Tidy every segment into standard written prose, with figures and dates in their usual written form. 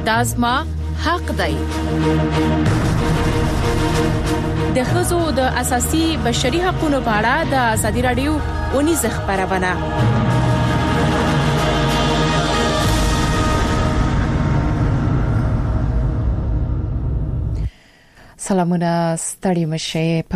دا زما حق دی. د ښځو د اساسي بشري حقوقو په اړه د ازادي رادیو ونیزه خبرونه. سلامونه ستړي مشه په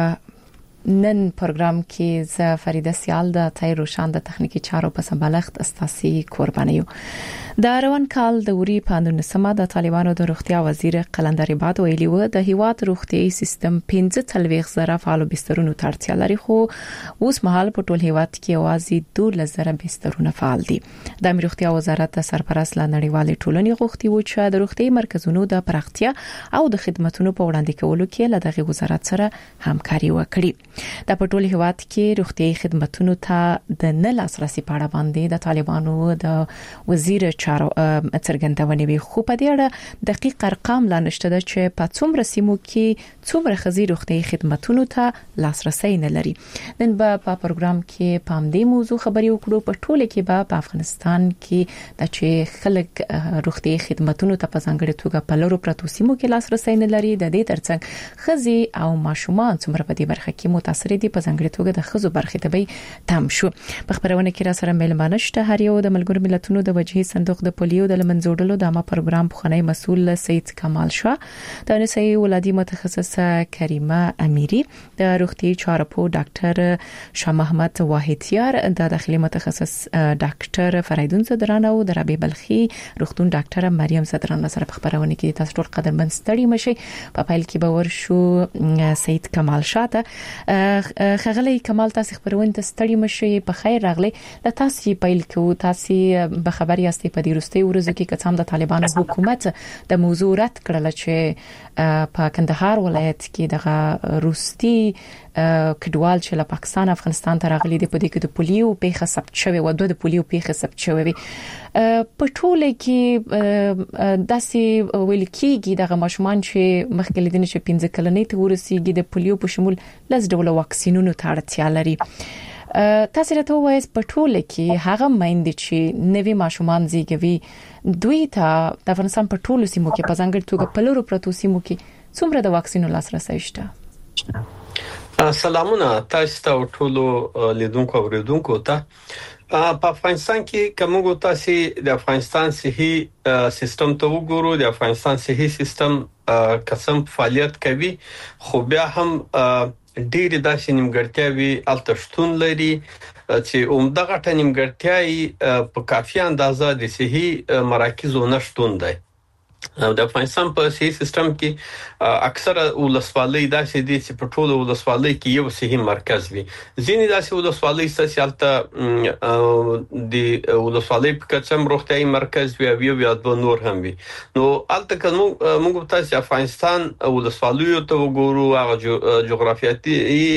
نن پروګرام کې ز فریده سیال د تای روشان د تخنیکی چارو په سمبالښت استاسي قربانیو. د روان کال د وری پاندونه سما د طالبانو د روغتیا وزیر قلندر عباد ویلي و د هیواد روغتيایي سیستم 15,000 فعال بسترونو ترتیا لري، خو اوس مهال په ټول هیواد کې اوازي 12,000 بسترونه فعال دي. د روغتیا وزارت سرپرست لنړیوالې ټولنې غوښتي و چې د روغتيایي مرکزونو د پراختیا او د خدماتو په وړاندې کولو کې له دغه وزارت سره همکاري وکړي. د پټول هیواد کې روغتيایي خدماتو ته د نه لاسرسي په اړه باندې د طالبانو د وزیر چارو څرګندونه وی، خو په دې اړه دقیق ارقام لا نشته چې په څومره سیمو کې څومره خزي روغتيایي خدماتو ته لاسرسي نه لري. نن په پروګرام کې پام دې موضوع خبري وکړو. په ټوله کې په افغانستان کې د چې خلک روغتيایي خدماتو ته په ځانګړي توګه په لورو پرتو سیمو کې لاسرسي نه لري. د دې ترڅنګ خزي او ماشومان څومره په دې برخه کې متاثر دي، په ځانګړي توګه د خزو برخه ته به تم شو. په خبرونه کې را سره ملمانه شته هر یو د ملګرو ملتونو د وجهي صندوق د پولیو د لمنځوړلو د ما پروګرام بخنی مسؤل سید کمال شاه، د نسایي ولادي متخصصه کریمه امیری، د روغتي چارپو ډاکټر شاه محمد واحدیار، د داخلي متخصص ډاکټر فریدون صدران او د ربی بلخي روغتون ډاکټر مریم صدران سره په خبرونه کې تاسو ټول قدرمن ستړي مشي. په فایل کې باور شو سید کمال شاه ته خغلی کمال تاسو خبرونه ته ستړي مشي. په خیر راغلی. د تاسو پیل کو تاسو به خبري یاستئ په دې وروستي ورځو کې قسم د طالبانو حکومت د موضوع رد کړل چې په کندهار ولایت کې دغه روسي کډوال چې له پاکستان افغانستان ته راغلي دي، په دې کې د پولیو پیښه ثبت شوې و، د پولیو پیښه ثبت شوې په ټوله کې داسې ویل کېږي دغه ماشومان چې مخکې لیدنه چې 15 کلنې ته ورسیږي د پولیو په شمول لږ ډول واکسینونو ته اړتیا لري. تاسو راته وایي په ټوله کې هغه مایند چې نوي ماشومان زیږوي دوی ته د افغانستان په ټولو سیمو کې په ځانګړي توګه په لورو پرتو سیمو کې څومره د واکسینو لاسرسي شته؟ سلامونه تاسو ته ټولو لیدونکو او اوریدونکو ته. په افغانستان کې کومو تاسو د افغانستان صحي سیستم ته وګورو. د افغانستان صحي سیستم قسم فعالیت کوي، خو بیا هم ډېر داسې نیمګړتیاوي التشتون لري چې عمدغه نیمګړتیاوي په کافي اندازه د صحي مراکزو نشټون دی. د افغانستان په صحي سیستم کې اکثره ولسوالۍ داسې دي چې په ټولو ولسوالۍ کې یو صحي مرکز وي. ځینې داسې ولسوالۍ سیالته د ولسوالۍ په کچم روغتيایي مرکز وي او یو دوه نور هم وي. نو البته موږ تاسو افغانستان ولسوالیو ته وګورو، هغه جغرافیایي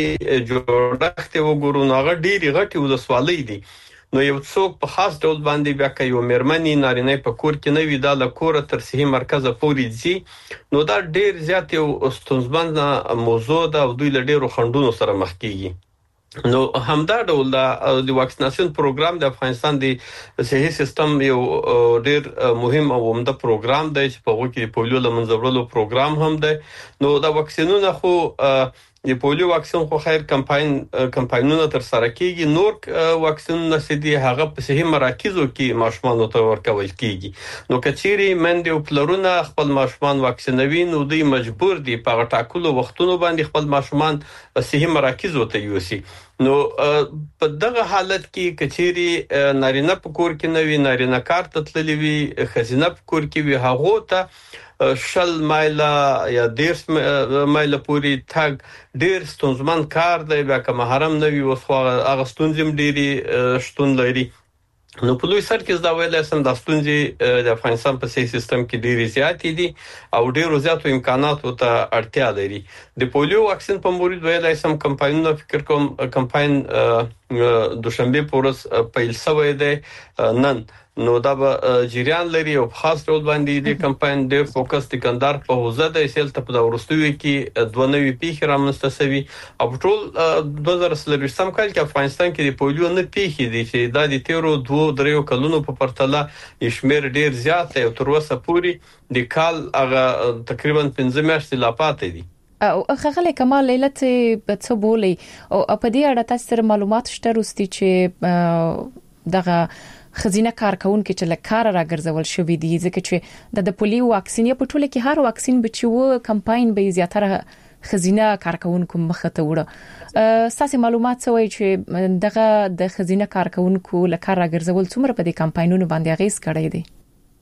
جوړښت وګورو، نو هغه ډېری غټي ولسوالۍ دي. نو یو څوک په خاص ډول باندې بیا کوي مېرمنې نارینه په کور کې نه وي، دا له کوره تر صحي مرکز پورې ځي. نو دا ډېر زیات یو ستونزمن موضوع ده او دوی له ډېرو خنډونو سره مخ کیږي. نو همدا ډول د واکسیناسیون پروګرام د افغانستان د صحي سیستم یو ډېر مهم او عمده پروګرام دی چې په وګړي پولیو لمنځوړلو پروګرام هم دی. نو دا واکسینونه خو د پولیو واکسین خو خیر کمپاینونه تر سره کیږي، نور واکسینونه سدي هغه په صحي مراکزو کې ماشومان ته ورکول کیږي. نو کچيري مند او پلرونه خپل ماشومان واکسینوي، نو دوی مجبور دي په ټاکلو وختونو باندې خپل ماشومان صحي مراکزو ته یوسي. نو په دغه حالت کې کچيري نارینه په کور کې نوي نارینه کار ته تللی وي، خزینه په کور کې وي، هغه ته شل مایله یا 10 مایله پورې تګ ډیر ستونزمن کار دی. بیا که محرم نه وي اوس هغه ستونزې ډېری شتون لري. نو په لوی سر کې دا ویل سم د ستونزې د افغانستان په صحي سیستم کې ډېری زیاتې دي او ډېرو زیاتو امکاناتو ته اړتیا لري. د پولیو واکسین په مورید ویل سم کمپاینونه فکر کوم کمپاین دوشنبه پورس پیل شوی دی نن نو دا به جریان لري او خاص ډول باندې د کمپاین ډېر فوکس د کندهار په حوزه د سیل ته په ورستوي کې 92 پیښې رامنځته شوي او ټول 2023 کال کې افغانستان کې د پولیو نه پیښې دي چې د 13 کلونو په پرتله شمیر ډېر زیات او تر اوسه پورې د کال هغه تقریبا 15 میاشتې لا پاتې دي. او خغله کمال لیلت څه بولی او په دې اړه تاسو معلومات شته روستي چې دغه خزینه کارکونکو چې لکار راګرځول شوې دي ځکه چې د پولیو واکسین په ټوله کې هر واکسین بچو کمپاین به زیاتره خزینه کارکونکو مخته وړه ساسي معلومات سوي چې دغه د خزینه کارکونکو لکار راګرځول څومره په دې کمپاینونو باندې اغیز کړی دی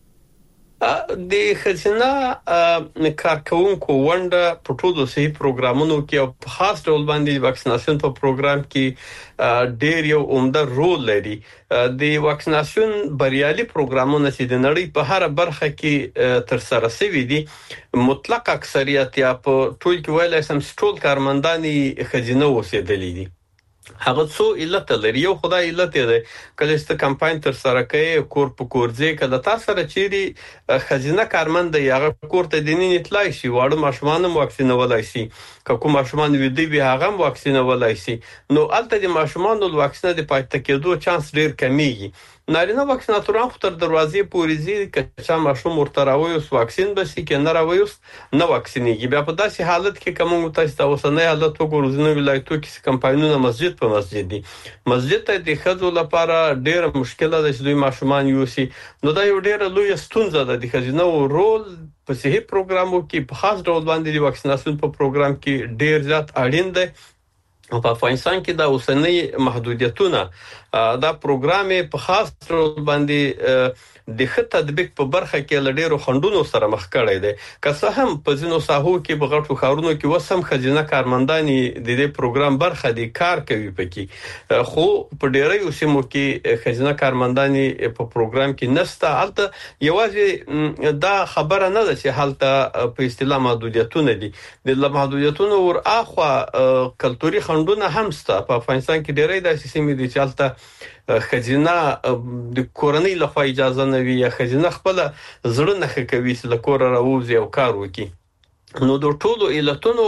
د خزینه کارکونکو ونده په ټولو صحي پروګرامونو کې او په خاص ډول باندې واکسیناسیون په پروګرام کې ډېر یو عمده رول لري د واکسیناسیون بریالي پروګرامونه چې د نړۍ په هر برخه کې تر سره شوي دي مطلق اکثریت یا په ټول کې ویل سم ټول کارمنداني خزینه وسیدلې دي هغه څو علت لري یو خدای علت دی کله چې کمپاین تر سره کوي کور په کور ځای کله تاسو سره چیرې خزینه کارمند دی هغه کور ته د نن اطلاع شي واړه ماشومان واکسین ولای شي کوم ماشومان ویدي به هغه واکسین ولای شي نو الته د ماشومان د واکسین د پاتې کېدو چانس ډیر کمیږي نارینه واکسیناتوران خو تر دروازې پورې ځي چې ماشوم ورته راوي او واکسین به سي کې نه راوي نو واکسینېږي بیا په داسې حالت کې کوم تاسو ته وسنۍ حالت وګورئ زنه ولایتو کې کمپاینونه مسجد په مسجد دي مسجد ته د خځو لپاره ډېر مشکله ده چې دوی ماشومان یوسي نو دا یو ډېر لوی ستونزه ده د خزینه او رول په صحي پروګرامو کې په خاص ډول باندې د واکسیناسیون په پروګرام کې ډېر زیات اړین دی او په افغانستان کې د اوسنۍ محدودیتونه دا پروګرام په خاص ډول باندې د خط تطبیق په برخه کې لډیرو خندونو سره مخ کړی دی که څه هم په ځینو ساحو کې بغټو خارونو کې وسم خزینه کارمنداني د دې پروګرام برخه دي کار کوي پکې خو په ډیرو سیمو کې خزینه کارمنداني په پروګرام کې نشته البته یوازې دا خبره نه ده چې حالت په اصطلاح محدودیتونه دي د محدودیتونو ور اخوا کلتوري خندونه هم سته په افغانستان کې ډیرې د سیمې دي چې البته خزینه د کورنۍ لخوا اجازه نه وي یا خزینه خپل زړه نه کوي چې لکور راوځي او کار وکړي نو د ټولو علتونو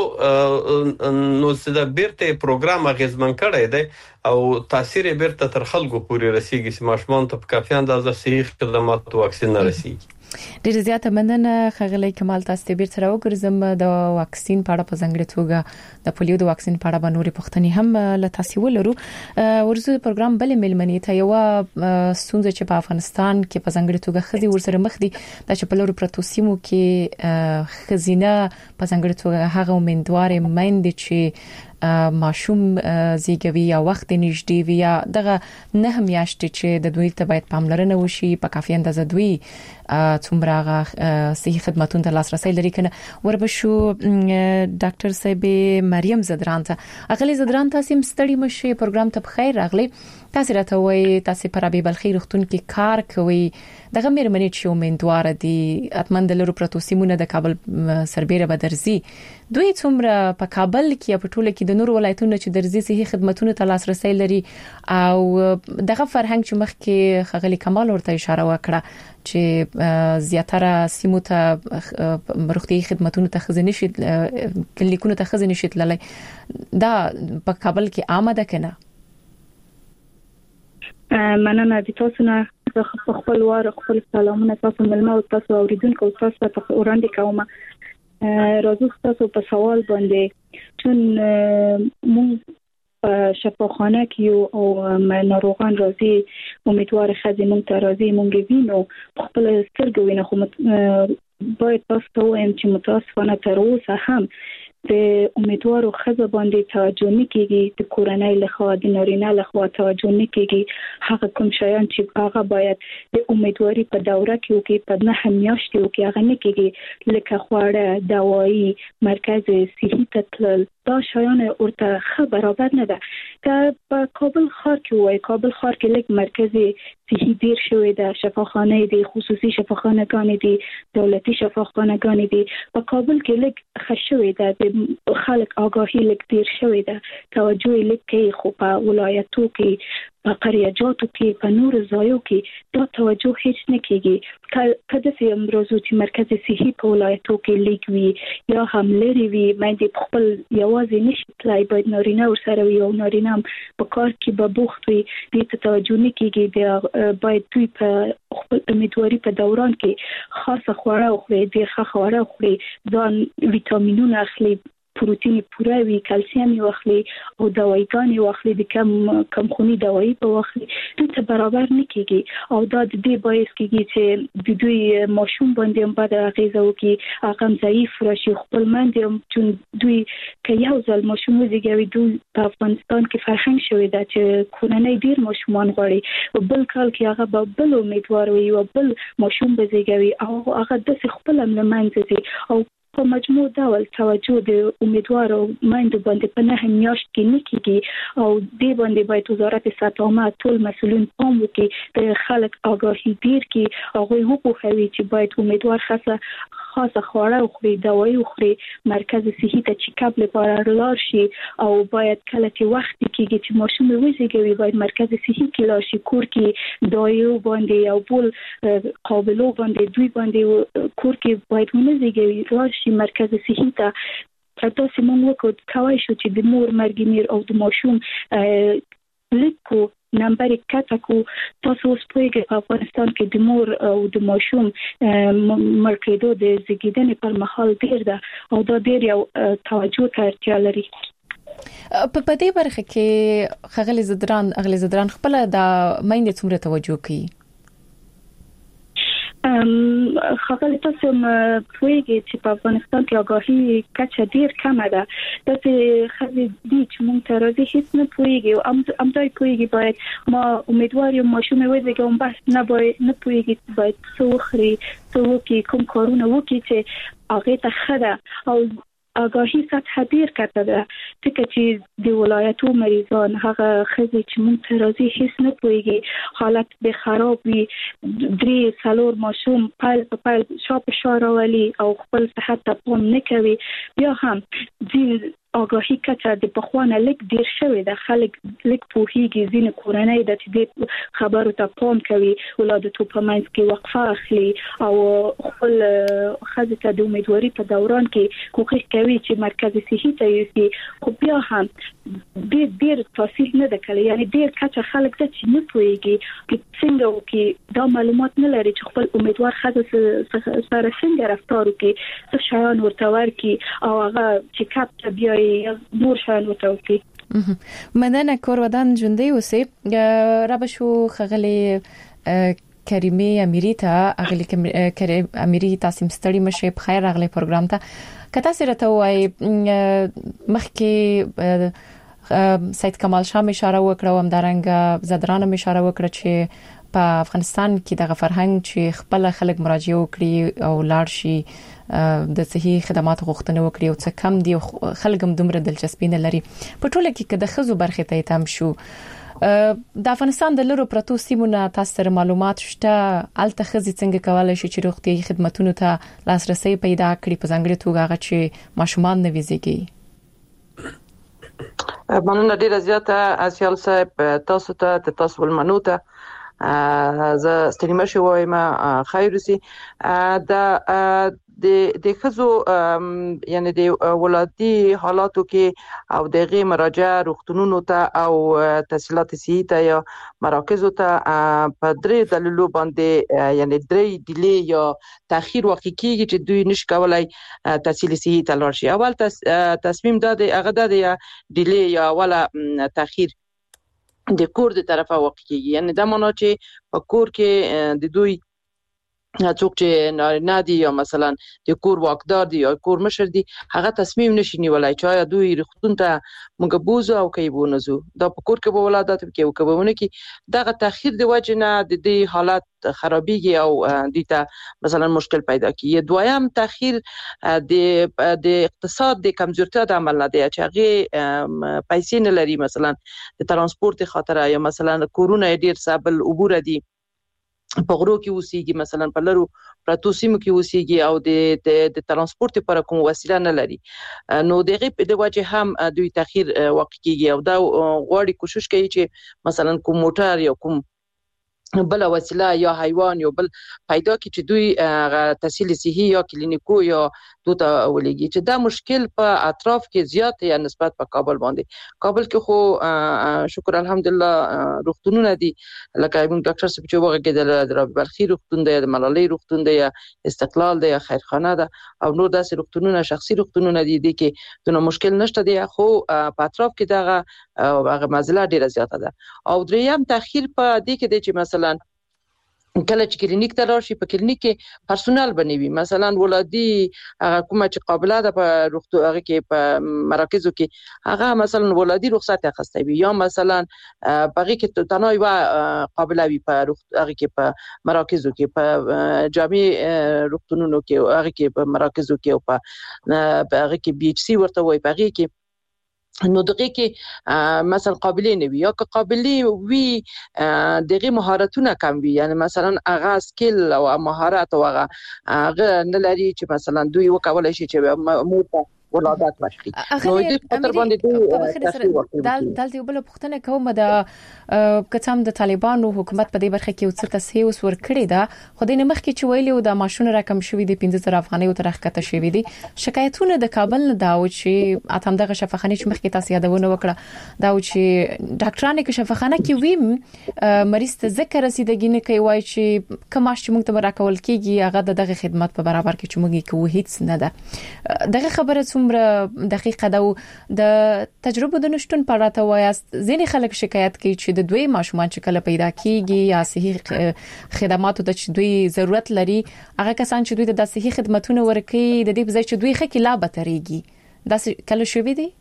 نو د بیرته پروګرام غزمن کړی دی او تاثیر بیرته تر خلکو پورې رسیږي چې ماشومان ته په کافي اندازه صحي خدمات واکسین نه رسیږي ډېر زیاته مننه خغلی کمال تاسو ته بیرته راوګرځم د واکسین په اړه په ځنګړي توګه د پولیو د واکسین په اړه باندې پوښتنې هم له تاسو ولرو ورزو پروګرام بل ملمنې ته یو ستونزه چې په افغانستان کې په ځنګړي توګه خدي ورسره مخ دي د چپلورو پروتوسیمو کې خزینه په ځنګړي توګه هغه امیدوار مېند چې ماشوم زیږوي یا وخت نږدې وي یا دغه نه میاشتې چې د دوی ته باید پاملرنه وشي په کافي اندازه دوی څومره صحي خدماتونو ته لاسرسي لري کنه وربشو ډاکټر صاحب مریم زدران ته اغلی زدران تاسو مستړی مشه پروګرام ته بخیر راغلی تاسو راته وای تاسو پر ابي بلخي رختون کې کار کوي دغه مېرمنې چې امیدوار دي اتمن د لرو پروتوسیمونه د کابل سربېره بدرزي دوی څومره په کابل کې په ټوله کې د نور ولایتونو چې درزي صحي خدماتونو ته لاسرسي لري او دغه فرهنګ چې مخکې خغلی کمال ورته اشاره وکړه چې زیاتره سیمو ته روغتي خدماتونو ته خزینه شي کلینیکونو ته خزینه شي تللی دا په کابل کې آماده کنه مننه د تاسو نه خپل واره خپل سلامونه تاسو ملما او تاسو اوریدونکو تاسو ته وړاندې کوم راځو تاسو په سوال باندې چون مونږ شفاخانه کې او ناروغان راځي امیدوار خدي مونږ ته راځي مونږ وینو خپل سترګې وینو خو باید تاسو ته وایم چې متاسفانه تر اوسه هم د امیدوارو خزه باندې توجه نه کیږي د کورنۍ لخوا د نارینه لخوا توجه نه کیږي هغه کوم شیان چې هغه باید د امیدواري په دوره کې او کې په نه میاشتې او کې هغه نه کیږي لکه خواړه دوايي مرکز صحي تتل دا شیان ورته برابر نه ده که په کابل ښار کې وای کابل ښار کې لږ مرکز صحي ډیر شوی ده شفاخانه دي خصوصي شفاخانه‌ګان دي دولتي شفاخانه‌ګان دي په کابل کې لږ خښوي ده خلک آگاهی لږ ډیر شوی ده توجه لږ کوي خو په ولایتو کې په قریاجاتو کې په نور ځایو کې دا توجه هیڅ نه کیږي. کله چې امروز چې مرکز صحي په ولایتو کې لیکوي یا هم لري وي باندې خپل یوازې نشي تلای باید نارینه او سره وي او نارینه په کار کې به بوخت وي دې ته توجه نه کیږي. باید دوی په خپل امیدواري په دوران کې خاصه خواړه خوري ډېر ښه خواړه خوري ځان ویټامینونه اخلي پروتین پوره وي کلسیم واخلي او دوايګانې واخلي د کم خوني دوايي په واخلي دوی ته برابر نه کیږي او دا د دې باعث کیږي چې د دوی ماشوم باندې هم بد اغیزه وکړي هغه ضعیف راشي خپل باندې هم چې دوی که یو ځل ماشوم وزیږوي دوی په افغانستان کې فرهنګ شوی دا چې کورنۍ ډیر ماشومان غواړي او بل کال کې هغه به بل امیدوار وي او بل ماشوم وزیږوي او هغه د خپل لمنځه او په مجموع ډول توجه د امیدوارو مایندو باندې په نه میاشت کې نه کیږي او دې باندې باید وزارت صحت عامه ټول مسؤلین پام وکړي د خلک آگاهي ډیر کړي هغه وپوهوي چې باید امیدوار خاصه خواړه خوري دوايي خوري مرکز صحي ته چیک اپ لپاره لاړ شي او باید کله چې وخت کېږي چې ماشوم وزیږوي باید مرکز صحي کې لاړ شي کور کې دایو باندې او بل قابلو باندې دوی باندې کور کې باید ونزیږوي لاړ شي مرکز صحي ته تاسو موږ وکړو کوي شو چې د مور مرګ میر او د ماشوم لیکو نمبر کتاکو تاسو اوس پوهیږئ په افغانستان کې د مور او د ماشوم مړ کېدو د زیږیدنې پر مهال ډیر ده او دا ډیر یو توجه ته اړتیا لري. په دې برخه کې خغلی زدران خپل د مینې څومره توجه کوي؟ خغلی تاسو پوهیږئ چې په افغانستان کې آگاهي کچه ډیر کمه ده چې خزي دي چې مونږ ته راځي هیڅ نه پوهیږي او امدای پوهیږي باید ما امیدوار یم ماشوم وزیږوم بس نه پوهیږي باید څه وخوري څه وکړي کوم کارونه وکړي چې هغه ته خده او آگاهی سطح ډیر کته ده ځکه چې د ولایتو مریضان هغه خزي چې مونږ ته راځي هیڅ نه پوهیږي حالت به خراب وي 3-4 ماشوم پال شاپ راولي او خپل صحت ته پام نه کوي بیا هم د آگاهی کچه د پخوانه لیک ډیر شوی د خلک لیک پوهیږي ځینې کورنۍ د دې خبرو ته پام کوي ولادتو په منځ کې وقفه اخلي او خپل خزه ته د امیدواري په دوران کې کوښښ کوي چې مرکز صحي ته یوسي خو بیا هم ډیر تفصیل نه ده کړی یعنی ډیر کچه خلک ته چې نه پوهیږي چې څنګه وکړي دا معلومات نه لري چې خپل امیدوار خزه سره څنګه رفتار وکړي څه شیان ورته ورکړي او هغه چې کاپ ته بیا نور شان وتوفي. مننه کورودان جوندی اوسه رابشو خغلی کریمه امیری ته اغلی کریم امیری تاسو مستړی مشه په خیر اغلی پروګرام ته کته سره ته وای مخکې سید کمال شاه اشاره وکړه او همدارنګه زدران اشاره وکړه چې په افغانستان کې د فرهنګ چې خپل خلک مراجعه وکړي او لاړ شي د صحي خدمات غوښتنه وکړي او څه کم دي خلګم دومره دلچسپي نه لري په ټوله کې د خزو برخه ته تام شو د افغانستان د لورو پروتو سیمونه تاسو معلومات شته الته خزي څنګه کولای شي چې روغتي خدماتونو ته لاسرسي پیدا کړي په ځانګړي توګه هغه چې ماشومان نه ویزيږي. مننه ډیره زیاته اسیال صاحب تاسو ته تاسو ولمنو ته ز ستړي مشه وایم خیر سي د خزو یعنی د ولادي حالاتو کې او دغه مراجعه روغتونونو ته او تحصیلات صحي ته یا مراکزو ته په درې دلیلو باندې یعنی درې ډیلی یا تاخير واقع کیږي چې دوی نش کولای تحصیل صحي ته لاړ شي. اول تصمیم دا دی هغه د ډیلی یا ولا تاخير د کور د طرفه واقع کیږي یعنی دا معنی چې په کور کې د دوی څوک چې نه دي یا مثلا د کور واکدار دي یا کور مشر دي هغه تصمیم نشي نیولای چې دوی رختون ته موږ بوزو او کیبونزو دا په کور کې به ولادت کې او کبهونه کې دغه تاخير د وجه نه د دې حالت خرابيږي او د ته مثلا مشکل پیدا کیږي. دویم تاخير د اقتصاد د کمزورتیا د عمل نه دی چې هغه پیسې نه لري مثلا د ترانسپورت خاطر یا مثلا کورونه ډیر سابل عبور دي په غرو کې اوسېږي مثلا په لرو پراتو سیمو کې اوسېږي او د ترانسپورت لپاره کوم وسیله نه لري نو دغه په وجه هم دوی تاخير واقع کیږي او دا غواړي کوشش کوي چې مثلا کوم موټر یا کوم بل وسیله یا حیوان یا بل پیدا کی چې دوی تحصیل صحي یا کلینیکو یا دوته ولېږي چې دا مشکل په اطراف کې زیات یا نسبت په کابل باندې کابل کې خو شکر الحمدلله روغتونونه دي لکه موږ ډاکټر صاحب چې وغږیدل د رابعه بلخي روغتون دی د ملالۍ روغتون دی استقلال دی خیرخانه ده او نور داسې روغتونونه شخصي روغتونونه دي کې دونه مشکل نشته دی خو په اطراف کې دغه هغه مزله ډیره زیاته ده او دریم تاخير په دې کې دی چې مثلا کله چې کلینیک ته راشي په کلینیک کې پرسونل بنوي مثلا ولادي کومه چې قابله ده په روغتون هغه کې په مراکزو کې هغه مثلا ولادي رخصت اخیسته وي یا مثلا بغي کې تنوي قابله وي په هغه کې په مراکزو کې په جامع روغتونونو کې هغه کې په مراکزو کې او په هغه کې بي ایچ سي ورته وي په هغه کې نو دغه کې مثلا قابلیت نه وي یا که قابلیت وي دغه مهارتونه کم وي یعنی مثلا هغه سکیل او مهارت او هغه نه لري چې مثلا دوی وکولای شي چې مو ولادت وشي نو دې په تر باندې دلته یو بل پوښتنه کوم د کڅام د طالبانو حکومت په دې برخه کې څه تصحیح وسور کړی دا خو د نمخ کې چویلو د ماشون رقم شوې دي 15000 افغانۍ او ترخکته شوې دي شکایتونه د کابل نه داو چې اتم دغه شفاخانه چې مخ کې تاسو یادونه وکړه دا چې ډاکټرانه کې شفاخانه کې ویم مریض ته ذکر رسیدګی نه کوي وای چې کماش چې موږ ته راکول کیږي هغه دغه خدمات په برابر کې چې موږ کوو هیڅ نه ده دغه خبره څومره دقیقه ده د تجربه د نشټون په اړه وایست ځینې خلک شکایت کوي چې د دوی ماشومان چې کله پیدا کیږي یا صحي خدماتو ته چې دوی ضرورت لري هغه کسان چې دوی د صحي خدماتونو ورکي د دې په ځای چې دوی خکې لا بتريږي دا کله شوې دي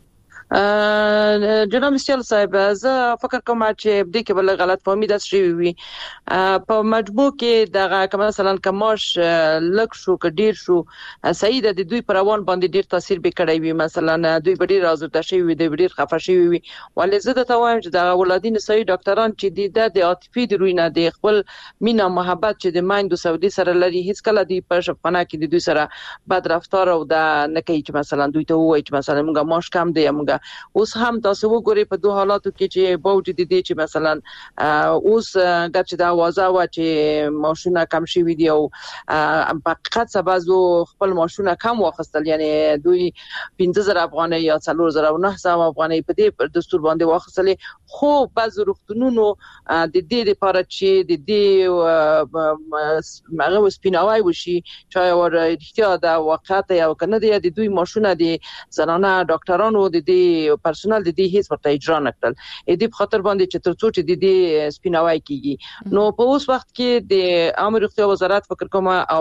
جناب مستیل صاحب زه فکر کوم چې دې کې بل غلط فهمي ده شوی وي په مجموع کې دغه کوم مثلا کماش لک شو ک ډیر شو صحیح ده د دوی پر روان باندې ډیر تاثیر به کړی وي مثلا دوی به ډیر ازرده شي وي د ډیر خفه شي وي ولې زه ته وایم چې د ولادین صحیح ډاکټران چې د عاطفي دروینه د خپل مینا محبت چې د مایندو سعودي سره لري هیڅ کله دی په شپانه کې د دوی سره بد رفتار او د نه کوي چې مثلا دوی ته وایي چې مثلا موږ ماش کم دی موږ اوس هم تاسو وګورئ په دوه حالاتو کې چې باوجود دي چې مثلا اوس ګټه د اوازه وا چې ماشونه کم شي وي او په حقیقت سبازو خپل ماشونه کم واخستل یعنی دوی 15000 افغانۍ یا 4900 افغانۍ په دې دستور باندې واخستل خو بعض روغتونونو د دې لپاره چې د دې هغه سپیناوي وشي چې ور احتیاط د وقایت او کنه د دوی ماشونه د زنانه ډاکټرانو د دې پرسونل د دې هیڅ ورته اجرا نکړل دې په خاطر باندې چې ترڅو چې د دې سپیناوي کیږي نو په اوس وخت کې د عامه روغتیا وزارت فکر کوم او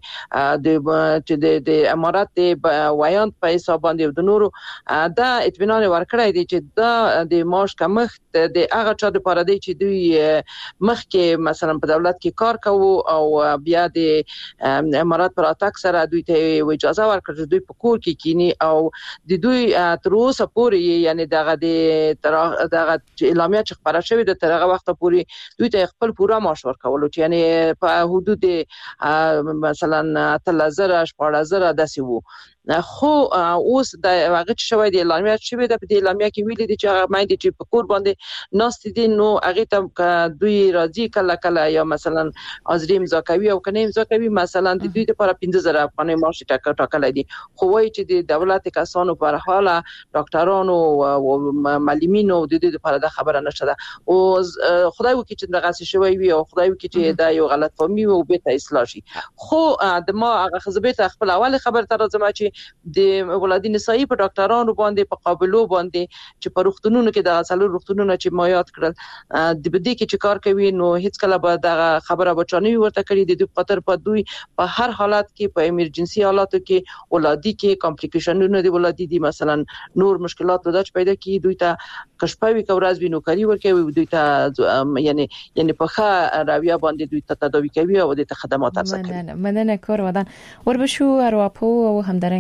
د امارات د وایانت په حساب باندې د نورو دا اطمینان ورکړی دی چې دا د ماش کمښت د هغه چا لپاره دی چې دوی مخکې مثلا په دولت کې کار کوي او بیا د امارات پر اتاک سره دوی ته اجازه ورکړه دوی په کور کې کینی او د دوی تر اوسه پورې یعنی دغه اعلامیه چې خبره شوې د ترغه وخت پورې دوی ته خپل پورا معاش ورکول چې یعنی په حدود مثلا 3000 14000 داسې وو خو اوس د هغه شوی د اعلامیه شوی د اعلامیه کې ویلي دي چې هغه مې چې په کور باندې ناست دي نو هغه ته دوی راځي کله کله یا مثلا ازریم زاکوي او کنه زاکوي مثلا د دوی لپاره 15000 افغانۍ معاش ټاکل دي خو وایي چې د دولت کسانو پر حاله ډاکټرانو او معلمینو د دې لپاره د خبره نشته او خدای وکړي چې دغه شوی وي او خدای وکړي چې دا یو غلط فهمي او به ته اصلاح شي خو د ما هغه خزبه خپل اول خبر تر زما چې د ولادي نسایي په ډاکټرانو باندې په قابلو باندې چې په روغتونونو کې د اصلو روغتونونو چې ما یاد کړل د بده کې چې کار کوي نو هیڅ کله به د خبره بچانوي ورته کړی د دوی خاطر په دوی په هر حالت کې په ایمرجنسي حالاتو کې ولادي کې کمپلیکیشنونه دی ولادي دي مثلا نور مشکلات د پیدا کی دوی ته کشپوي کورز بینو کوي ورکوي دوی ته یعنی په ښه راویا باندې دوی ته تداوی کوي او د خدمات ارزکوي مننه کور ودان وربشو ارواپو او همدارنګ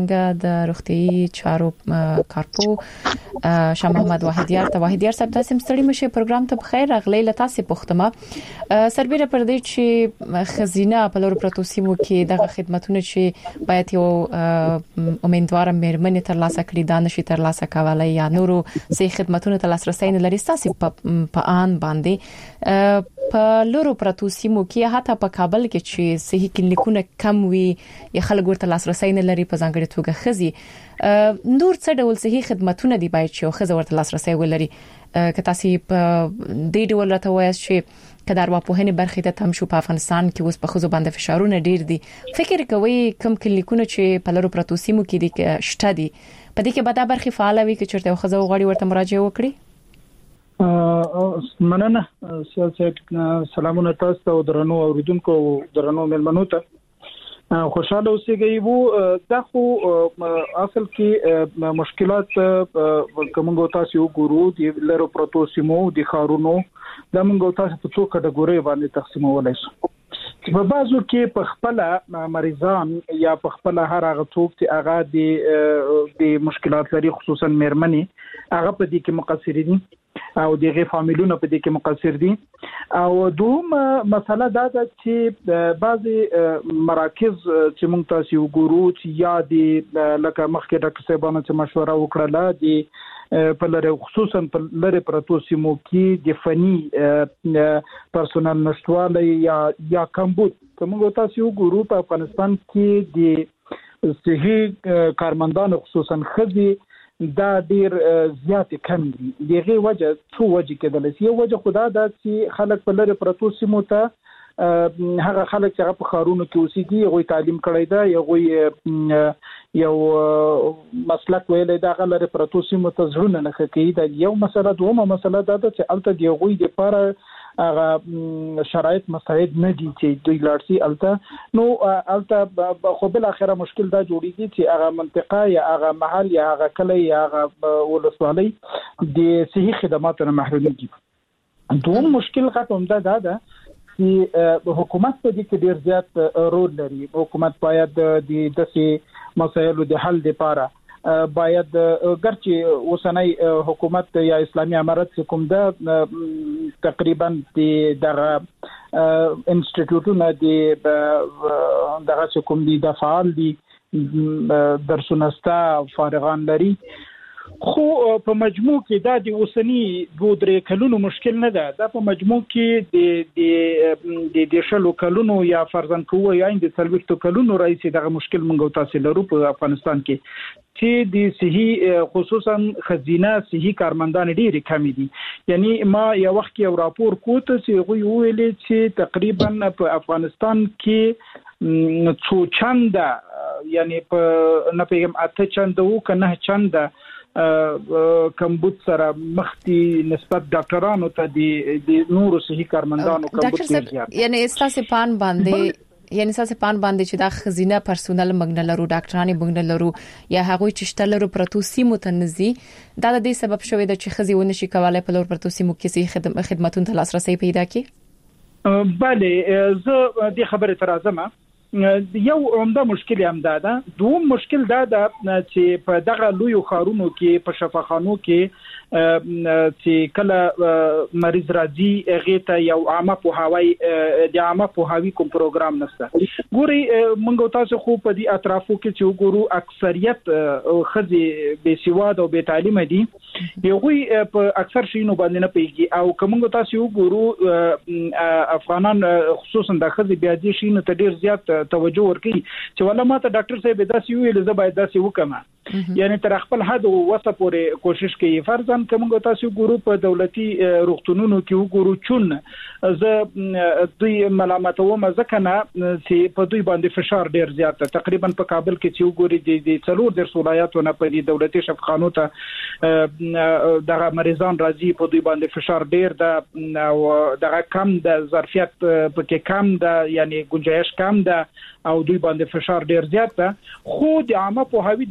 زمونږ د روغتي چارو کارپو شاه محمد واحدیار صاحب تاسو مستړي مشه پروګرام ته بخیر راغلی لته سي پختمه سربېره پر دې چې خزینه په لور پروتو سیمو کې دغه خدماتونه چې باید یو امیدوار مېرمنې تر لاسه کړي دا نشي تر لاسه کولای یا نورو سي خدماتونه تر لاسرسي نه لري تاسو په ان باندې په لورو پروتو سیمو کې حتی په کابل کې چې صحي کلینیکونه کم وي یا خلک ورته لاسرسي نه لري په ځانګړي توګه خزي نور څه ډول صحي خدماتونه دی باید چې خزه ورته لاسرسي ولري که تاسو په دې ډول راته وایي چې کدار واپوهنه برخه ته تم شو په افغانستان کې اوس په خزو باندې فشارونه ډیر دي فکر کوي کم کلینیکونه چې په لورو پروتو سیمو کې دي شته دي په دې کې به دا برخه فعال وي چې چرته خزه وغړي ورته مراجعه وکړي مننه سیاست سلامونه تاسو ته درنو اوریدونکو درنو ملمنو ته خوشاله اوسئ وو دا خو اصل کې مشکلات کومه تاسو وګورو د لرو پروتو سیمو د خارونو دا موږ تاسو په څو کټګوري باندې تقسیمولای شو په بازو کې په خپل مریضان یا په خپل هر هغه څوک چې هغه د مشکلات لري خصوصا مېرمنې هغه په دې کې مقصر دي او دغه فامیلونه په دې کې مقصر دي او دوم مسله دا ده چې بعضي مراکز چې موږ تاسو وګورو چې یا د لکه مخکې ډاکټر صاحبانو چې مشوره وکړه دي په لره خصوصا په لره پروتو سیمو کې د فني پرسونل نشټواله یا کمبود کوم تاسو وګورو په افغانستان کې د صحي کارمندانو خصوصا خدي دا ډیر زیات کم دي دغه وجه څو وجه کېدل شي یو وجه خدا دا چې خلک په لره پروتو سیمو ته هغه خلک چې په خارونو کې اوسېږي غوي تعلیم کړی دا یو مسلک ویلې دا غلره پروتو سیمو ته ځړونه نه کوي دا یو مسله دومره مسله دا چې الته دی غوي د لپاره هغه شرایط مساعد نه دي چې دوی لارسي الته نو الته خو بل اخره مشکل دا جوړیږي چې هغه منطقه یا هغه محل یا هغه کلی یا هغه ولسوالۍ د صحي خدماتو نه محروم دي دوم مشکل غټ همدا ده چې حکومت په دې کې ډیر زیات رول لري حکومت باید د داسې مسایلو د حل لپاره باید ګرچې اوسنۍ حکومت یا اسلامي امارت کوم ده تقریبا دغه انسټیټیوټونه دغه کوم دي د فعال دي درسونه ستا فارغان لري خو په مجموع کې دا د اوسنی 2-3 کلونو مشکل نه ده دا په مجموع کې د شلو کلونو یا فرضاً کوو یا د 30 کلونو رئیس دغه مشکل مونږ تاسو لرو په افغانستان کې چې د صحي خصوصا خزینه صحي کارمندان ډېر کم دي یعنی ما یو وخت یو راپور کوته چې غوي ویلي چې تقریبا په افغانستان کې څو چنده یعنی په نه پیغام اته چنده او کنه چنده کمبود سره مختی نسبت ډاکټرانو ته د نورو صحي کارمندانو کمبود زیات یعنی اساسي پان باندې چې دا خزینه پرسونل مګنل لرو ډاکټرانو مګنل لرو یا هغه چې شتلرو پروتو سیمو تنزي دا د دې سبب شوی د چې خزي ونه شي کولای په لور پروتو سیمو کې خدماتون ته لاسرسي پیدا کړي بله زه د خبره ترازمه یو عمده مشکل هم ده دوم مشکل ده چې په دغه لوی خارونو کې په شفاخانو کې چې کله مریض راځي هغه ته یو عامه پوهاوی د عامه پوهاوی کوم پروګرام نشته ګوري موږ تاسو خو په دې اطرافو کې چې وګورو اکثریت خزي بې سواد او بې تعلیم دي یوه په اکثر شینو باندې نه پیږي او کومه تاسو وګورو افغانان خصوصا د خزي بیا دي شینو ته ډیر زیات توجه ورکړي چې ولا ما ته ډاکټر صاحب داسې ویل زه باید داسې وکم یعنی تر خپل حد وسه پورې کوشش کوي فرضاً کوم تاسو ګورو په دولتي روغتونونو کې وګورو چون زه دوی ملامتوم ځکه نه چې په دوی باندې فشار ډیر زیات تقریبا په کابل کې چې وګوري د څلور د ولایتونو په دولتي شفاخانو ته دغه مریضان راځي په دوی باندې فشار ډیر ده او دغه کم د ظرفیت پکې کم ده یعنی گنجائش کم ده او دوی باندې فشار ډیر زیات ده خو د عامه پوهاوی لپاره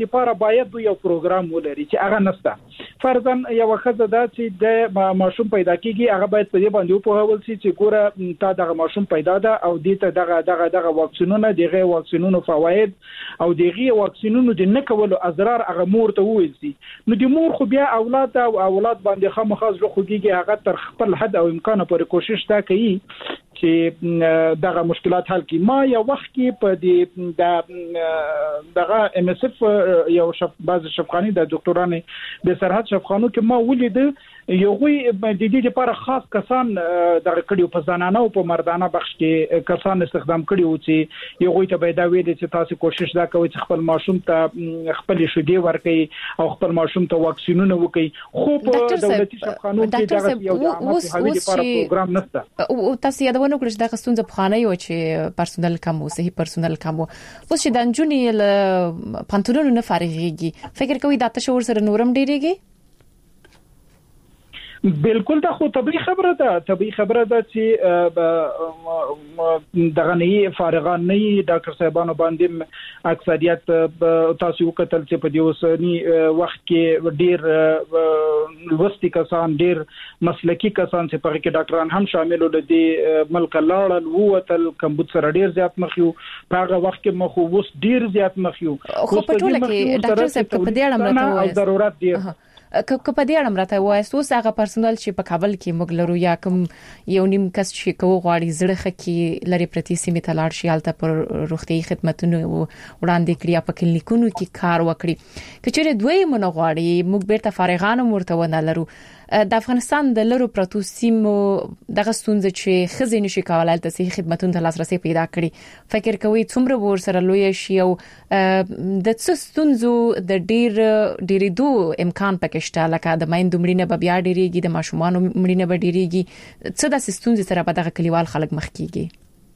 باید یو پروګرام ولري چې هغه نشته فرضاً یو خزه دا چې د ماشوم پیدا کیږي هغه باید په دې باندې په هول سي چې ګوره تا دغه ماشوم پیدا ده او دې ته دغه واکسینونه دغه واکسینونو فواید او دغه واکسینونو د نه کولو اضرار هغه مور ته وویل سي نو د مور خو بیا اولاد باندې خامخاز له خوږیږي هغه تر خپل حد او امکان پورې کوشش تا کوي چې دغه مشکلات حل کړي ما یو وخت کې په دې دغه ام اس اف یو بعض شفقانی د ډاکټرانو د سرحد شفقانو کې ما ولید یو غوي د دې لپاره خاص کسان دغه کډیو په زنانه او په مردانه بخش کې کسان استخدام کړي و چې یو غوي ته پیدا ویل چې تاسو کوشش دا کوئ چې خپل ماشوم ته خپل شودي ورکړي او خپل ماشوم ته واکسینونه وکړي خو په دولتي شفقانو کې دغه یو عامه حالي لپاره پروګرام نشته او تاسو یادونه کړئ چې دا غستون ځخانه یو چې پرسونل کم او صحي پرسونل کم او چې د انجونی له پانتونونو نه فارغيږي فکر کوي دا تشور سره نورم ډیریږي بالکل دا خو طبيعي خبره ده چې دغه نه فارغان نه ډاکټر صاحبانو باندې اکثریت تاسو وکتل چې په دې اوسنی وخت کې ډیر لوستي کسان ډیر مسلکی کسان چې په کې ډاکټران هم شامل ول دي ملک لاړل ووتل کمبود سره ډیر زیات مخیو په هغه وخت کې مخ ووس ډیر زیات مخیو خو په ټوله کې ډاکټر صاحب په دې اړه مرته ضرورت دی که په دې اړه مرته وایي اوس هغه پرسونل چې په کابل کې موږ لرو یا کوم یو نیم کس چې کوو غواړي زړه خکې لري پرتی سیمه تلاړ شي حالت پر روغتي خدماتونو وړاندې کړی په کلینیکونو کې کار وکړي کچېره دوی مونږ غواړي موږ بیرته فارغانو مرته ونه لرو د افغانستان د لرو پروتو سیمو دغه ستونزې چې خزې نشي کولای د صحي خدماتونو ته لاسرسي پیدا کړي فکر کوي څومره ور سره لوی شي او د څه ستونزو د ډېرېدو امکان پکشته لکه د مایندو مړینه به بیا ډېریږي د ماشومان مړینه به ډېریږي څه د ستونزې سره به دغه کلیوال خلک مخ کیږي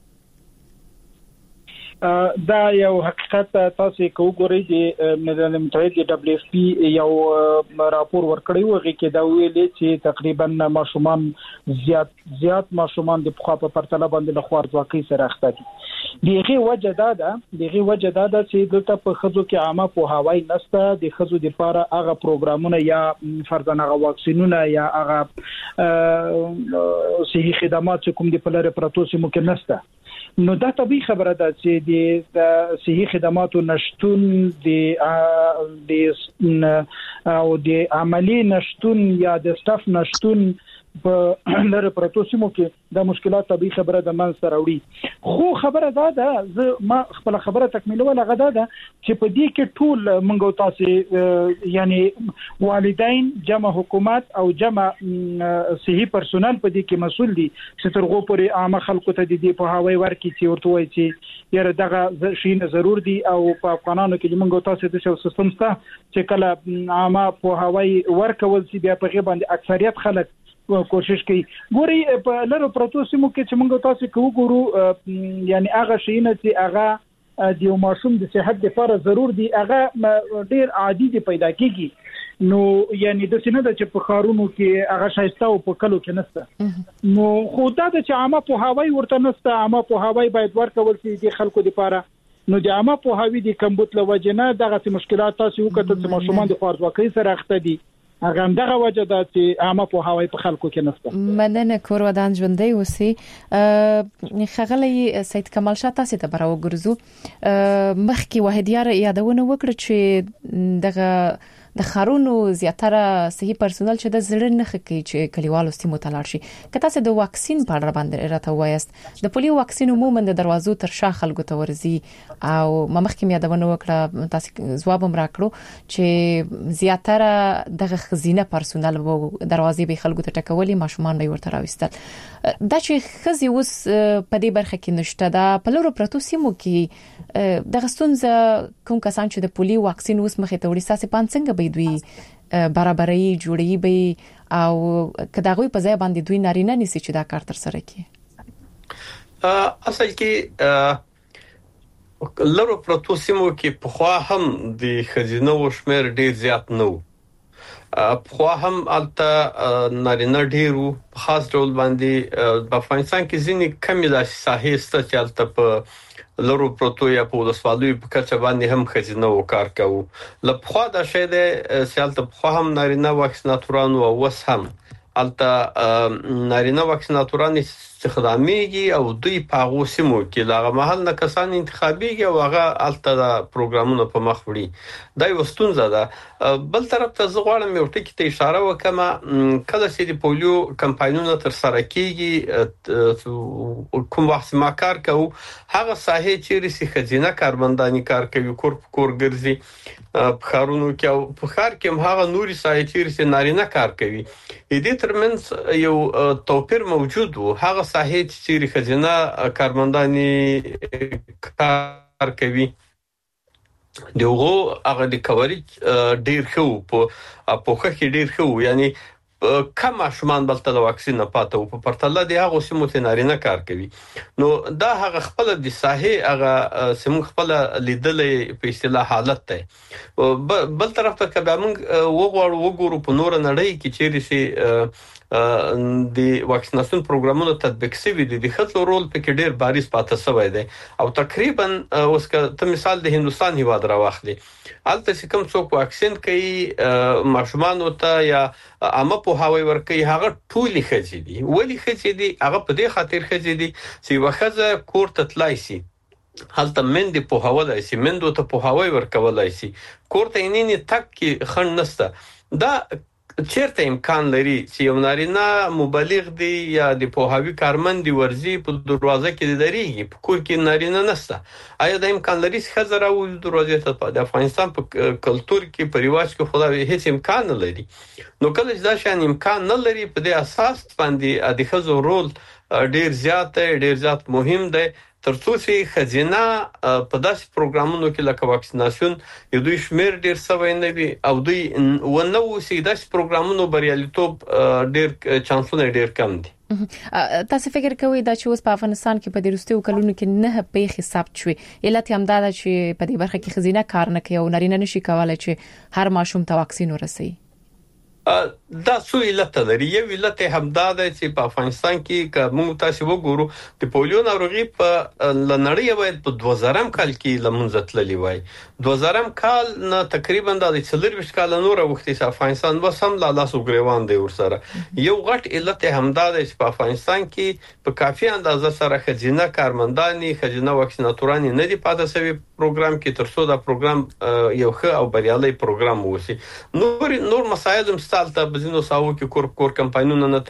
دا یو حقیقت تاسو کو ګورئ چې ملل متحد دبليو اف پی یو راپور ورکړی و چې دا ویلي چې تقریبا ماشومان زیات ماشومان د پخوا په پرتله باندې له خوارځواکۍ سره اخته دي دغه وجه دا ده چې دلته په خزو کې عامه پوهاوی نشته د خزو لپاره هغه پروګرامونه یا فرضاً هغه واکسینونه یا هغه صحي خدمات چې کوم د پلار پروتو سیمو کې نشته نو دا طبيعي خبره ده چې د صحي خدماتو نشټون د عملی نشټون یا د سټاف نشټون په لره پروتو سیمو کې د مشکلات طبيعي خبره ده من سره وړي خو خبره ده ما خپل خبره تکمیلول غدا ده چې په دې کې ټول منګو تاسو یعنی والدین جمع حکومت او جمع صحي پرسونل په دې کې مسول دي چې ترغو پورې عامه خلکو ته دي په هواي ورکی چې ورته وایي چې یاره دغه شي ضرور دي او په افغانانو کې منګو تاسو د سیستم سره چې کله عامه په هواي ورکول سي بیا په غیبه باندې اکثریت خلک کوشش کوي ګوري په لرو پروتو سیمو کې چې موږ تاسو کوو ګورو یعنی هغه شینه چې هغه د یو ماشوم د صحت لپاره ضرور دي هغه ډیر عادي دي پیدا کیږي نو یعنی د سینې د چې په خارونو کې هغه شایسته او په کلو کې نشته نو خو دا چې عامه په هواي ورته نشته عامه په هواي باید ورکول شي د خلکو لپاره نو د عامه په هواي د کمبود لوجنه دغه مشکلات تاسو وکړه چې ماشومان د خوارځواکۍ سره اخته دي هغه دغه وجه ده چې عامه په هواي په خلکو کې نشته مننه کور ودان ژوندۍ اوسې خغلی سید کمال شاه تاسو ته براو ګرځو مخکې وحدیار یادونه وکړه چې دغه د خارونو زیاتره صحي پرسونل چې د زړه نه خکې چې کلیوالو سیمو ته لاړ شي که تاسو د واکسین په اړه باندې راته وایست د پولیو واکسین عموما د دروازو تر شا خلکو ته ورزي او مخکې یادونه وکړه تاسو ځواب هم راکړو چې زیاتره د خزینه پرسونل وو دروازې به خلکو ته ټکولي ماشومان به ورته راوستل دا چې خزي اوس په دې برخه کې نشته دا په لورو پروتو سیمو کې د غستونزه کوم کسان چې د پولیو واکسین اوس مخې ته وړي ساسي پان څنګه دوی برابرۍ جوړي به او کداغوی په ځای باندې دوی نارینه نسی چې دا کار تر سره کوي اصل کې لرو پروتو سیمو کې په خوا هم د خزینه و شمیر ډیر زیات نو خو هم البته نارینه ډیرو خاص ډول باندې په افغانستان کې ځینې کمی د ساحې ست چې البته په لورو پروتو یا په ولسوالۍ په کچه باندې هم خزینه وکړ کوو لپاره دا شی د سیالت په هم نارینه واکسیناتورانو او وس هم البته نارینه واکسیناتوران استخداميږي او دوی په غوسمو کې لاغه محل نه کسان انتخابيږي او هغه البته د پروګرامونو په مخ وړي دا یو ستونزه ده بل طرف ته زغړم یو ټکی ته اشاره وکم کله چې د پولیو کمپاینونه تر سره کیږي کوم وخت ما کار کوي هغه ساحه چې رسي خزینه کارمنداني کار کوي کور ګرځي په خارونو کې او په خار کې هغه نوري ساحه چې رسي نارینه کار کوي دې ترمنځ یو توپیر موجود وو هغه ساحه چې خزینه کارمنداني کار کوي دغه هغه د کوریج ډیر خو په پوخه کې ډیر خو یعنی کم شومان بلته د واکسین نه پاتو په پرتله دی هغه سیمو ته نارینه کار کوي نو دا هغه خپل د ساحه هغه سیمو خپل لیدلې په اصطلاح حالت ته بل طرف ته کبه موږ وګورو په نور نړۍ کې چیرې سي د واکسیناسیون پروګرامونو تطبیق شوی دي د خپل رول په کې ډیر بارز پاتې شوی دی او تقریبا اوس که مثال د هندستان هیواد راوخلي البته چې کوم څوک واکسین کوي ماشومان ته یا عامه په هواي ورکي هغه ټولي خځې دي ولي خځې دي هغه په دې خاطر خځې دي چې وخزه کور ته تلای شي هلته مندي په هوالای شي مندو ته په هواي ورکولای شي کور ته نینی تک کې خن نسته دا چیرته امکان لري چې یو نارینه مبلغ دی یا د پوهاوی کارمند دی ورزي په دروازه کې درېږي په کور کې نارینه نسته آیا د امکان لري چې خزر او دروازه ته د افغانستان په کلچر کې په ریواج کې خدای هیڅ امکان نه لري نو کله چې دا شان امکان نه لري په دې اساس باندې د خزو رول ډیر زیات مهم دی ترڅو چې خزینه په داسې پروګرامونو کې لکه واکسیناسیون یو دوی شمیر ډیر سوي نه وي او دوی ونه وسی داسې پروګرامونو بریالیتوب ډیر چانسونه ډیر کم دي تاسو فکر کوئ دا چې اوس په افغانستان کې په دروستیو کلونو کې نه په حساب شوي علت هم دا چې په دې برخه کې خزینه کار نه کوي او نارینه نشي کولای چې هر ماشوم ته واکسین ورسي دا څو علت لري یو علت هم دا دی چې په افغانستان کې کوم تاسو وګورو د پولیو ناروغي په لنړی باید په 2000 کال کې لمونځ تللی وای 2000 کال نه تقریبا د 40 کال نور وختي افغانستان بس هم لا لاس وګریوان دی ورسره یو غټ علت هم دا دی چې په افغانستان کې په کافي اندازه سره خزینه کارمنداني خزینه واکسیناتوران نه دي پاتې شوی پروګرام کې ترڅو دا پروګرام یو ښه او بریالي پروګرام وسی نور مسایل هم ستالته بزینو ساو کې کور کمپاینونه نه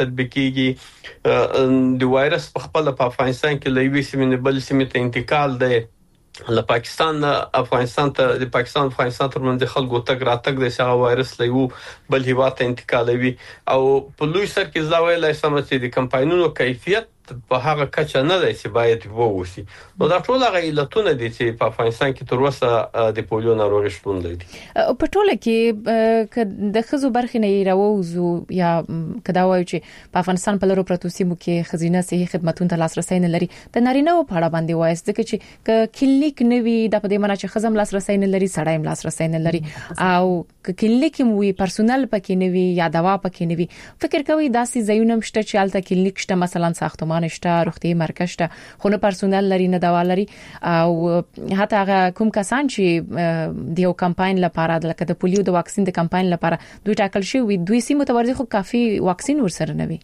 تطبیقيږي د وایرس په خپل په افغانستان کې لوي سیمه بل سیمه ته انتقال دی له پاکستان افغانستان ته د پاکستان افغانستان ترمنځ خلکو تک راتګ د څنګه وایرس لوي بل هیواد ته انتقالوي او په لوی سر کې ځاوي لای سم چې د کمپاینونو کیفیت په هغه کچه نه دی چې باید ووسی نو دا ټول هغه علتونه دي چې په افغانستان کې تر اوسه د پولیو ناروغي شتون لري په ټوله کې د خزو برخې نه راوځو یا کدا وایي چې په افغانستان په لورو پروتو سیمو کې خزینه صحي خدماتونو ته لاسرسي نه لري د نارینه په اړه باندې وایي ځکه چې کلینیک نوي د په دې معنی چې خزم لاسرسي نه لري سړی لاسرسي نه لري او کلینیک موي پرسونل پکې نوي یا دوا پکې نوي فکر کوي داسې زيونم شته چې الته کلینیک شته مثلا ساختمان شته روغتي مرکز شته خو نه پرسونل لري نه دوا لري او حتی هغه کوم کسان چې د یو کمپاین لپاره لکه د پولیو د واکسین د کمپاین لپاره دوی ټاکل شوی دوی سیمه تورځي خو کافي واکسین ورسره نه وي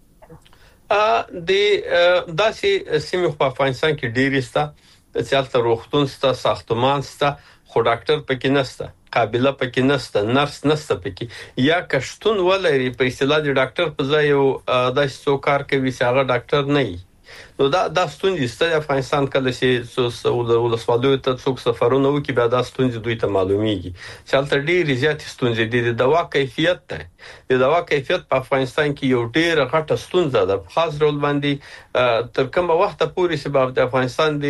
د داسې سیمه په افغانستان کې ډیر سته چې البته روغتون سته ساختمان سته خو ډاکټر پکې نشته قابله پکې نشته نرس نشته پکې یا کشتون ولري په اصطلاح د ډاکټر په ځای یو د څو کار کوي چې هغه ډاکټر نه وي نو دا ستونزې ستاسو افغانستان کله چې ولسوالۍ ته څوک سفرونه وکړي بیا دا ستونزې دوی ته معلومیږي چې البته ډېری زیات ستونزې دي د دوا کیفیت ته د دوا کیفیت په افغانستان کې یو ډېر غټه ستونزه ده په خاص ډول باندې تر کومه وخت پورې چې د افغانستان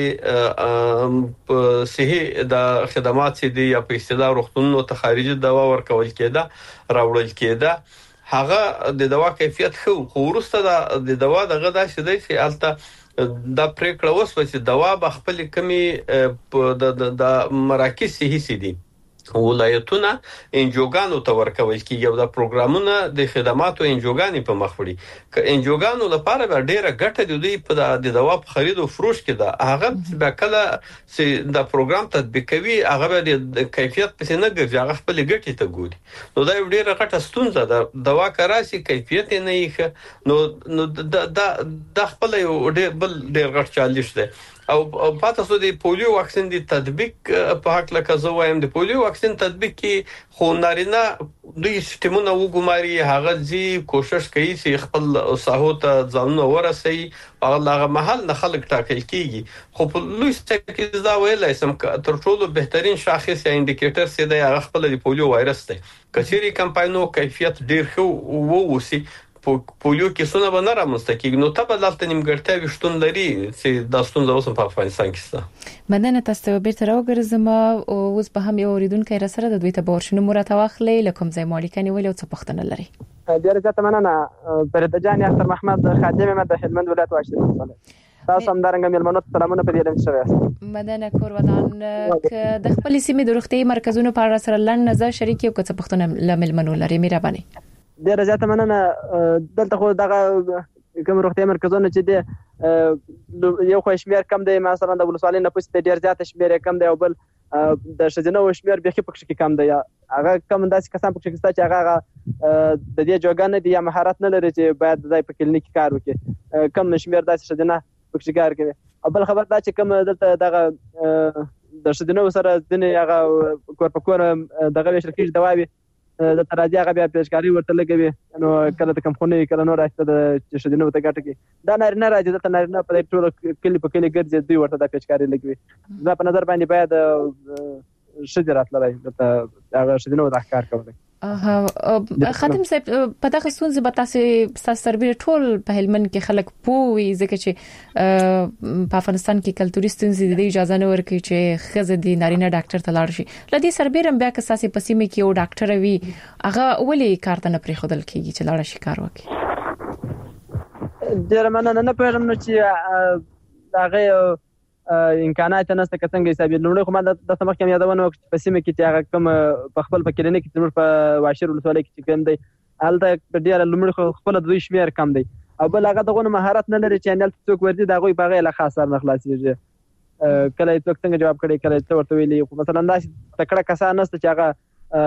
د صحي د خدمات چې دی یا په اصطلاح روغتونونو ته خارجي دوا ورکول کېده راوړل کېده هغه د دوا کیفیت خو ورسته د دوا دغه داسې دی چې البته دا پریکړه وسوه چې دوا به خپل کمی د مراکز صحي سي دي ولایتونه انجوګانو ته ورکول کیږي او د پروګرامونو د خدماتو انجوګانی په مخ وړي ک انجوګانو لپاره به ډیره ګټه د دوی په د دوا په خرید او فروش کې ده هغه به کله چې د پروګرام تطبیق کوي هغه به د کیفیت په نه ګرځي هغه خپل ګټې ته ګوري نو دا ډیره غټه ستونزه ده دوا کراسي کیفیت نه یې نو د خپل ډیر غټ چالش ده او پاتې سو د پولیو واکسین د تطبیق په حق لکه زه وایم د پولیو واکسین تطبیق کې خو نارینه دوی سیستمونه وګماري هغه زی کوشش کوي چې خپل ساحو ته ځانونه ورسي هغه محل نه خلک ټاکل کیږي خو په لوی کې دا ویلای سم تر ټولو بهترین شاخص یا انډیکیټر سي د هغه خپل د پولیو وایرس دی کچېری کمپاینو کیفیت ډیر خو ووسی پولیو کیسونه به نه رامنځته کیږي نو ته به دلته نیمګړتیاوې شتون لري چې دا ستونزه اوس په افغانستان کې شته مننه تاسو ته بیرته راوګرځم او اوس به هم یو اوریدونکو را سره د دوی ته بورشنو مرته واخلي لکه ځای مالکانی ویل او څه پښتنه لري ډیره زیاته مننه فرید جان اختر محمد خادم مې د هلمند ولایت واشنطن تاسو هم درنګ ملمنو سلامونه په دې لم شوي مدنه کور ودان ک د خپل سیمې د روغتي مرکزونو په اړه سره لن نظر شریک یو څه پښتنه لملمنو لري مهرباني ډیره زیاته مننه دلته خو دغه کوم روغتي مرکزونه چې دی یو خو شمیر کم دی مثلا د ولسوالۍ نه پوسټ ډیر زیات شمیر کم دی او بل د شجنو شمیر به پکې کم دی هغه کم داسې کسان پکې چې هغه د دې جوګان دي یا مهارت نه لري چې باید د په کلینیک کار وکړي کم شمیر داسې شجنه پکې کار کوي او بل خبر دا چې کم دلته دغه د شجنو سره د هغه کور په کور دغه شرکت دواوي د تراجی هغه بیا پیشکاری ورته لګوي نو کله ته کم خونه کله نور راځي د شدینو ته ګټه کې دا نارینه راځي د نارینه په ټول کلی په کلی ګرځي دوی ورته د پیشکاری لګوي دا په نظر باندې باید شجرات لري د هغه شدینو د احکار کوي خادم صاحب په دغه ستونزې به تاسو سربېره ټول په هلمند کې خلک پوي ځکه چې په افغانستان کې کلتوري ستونزې د اجازه نه ورکوي چې خزه دي نارینه ډاکټر ته لاړ شي لدې سربېره بیا که تاسو په سیمه کې یو ډاکټر وي هغه ولې کار ته نه پریښودل کیږي چې لاړ شي کار وکړي ډېر مننه نه پېژنم نو چې هغه امکانات نشته که څنګه حساب لومړی خو ما د سمخ کې یادونه وکړه په سیمه کې چې هغه کوم په خپل په کلینیک کې تر په واشر ولسوالۍ کې کوم دی هلته ډېر لومړی خپل د دوی شمیر کم دی او بل هغه دغه مهارت نه لري چې نه څوک ورته دغه په غیر خاصه نه خلاصيږي کله څوک څنګه جواب کړي کله څه ورته ویلي مثلا دا تکړه کسان نشته چې هغه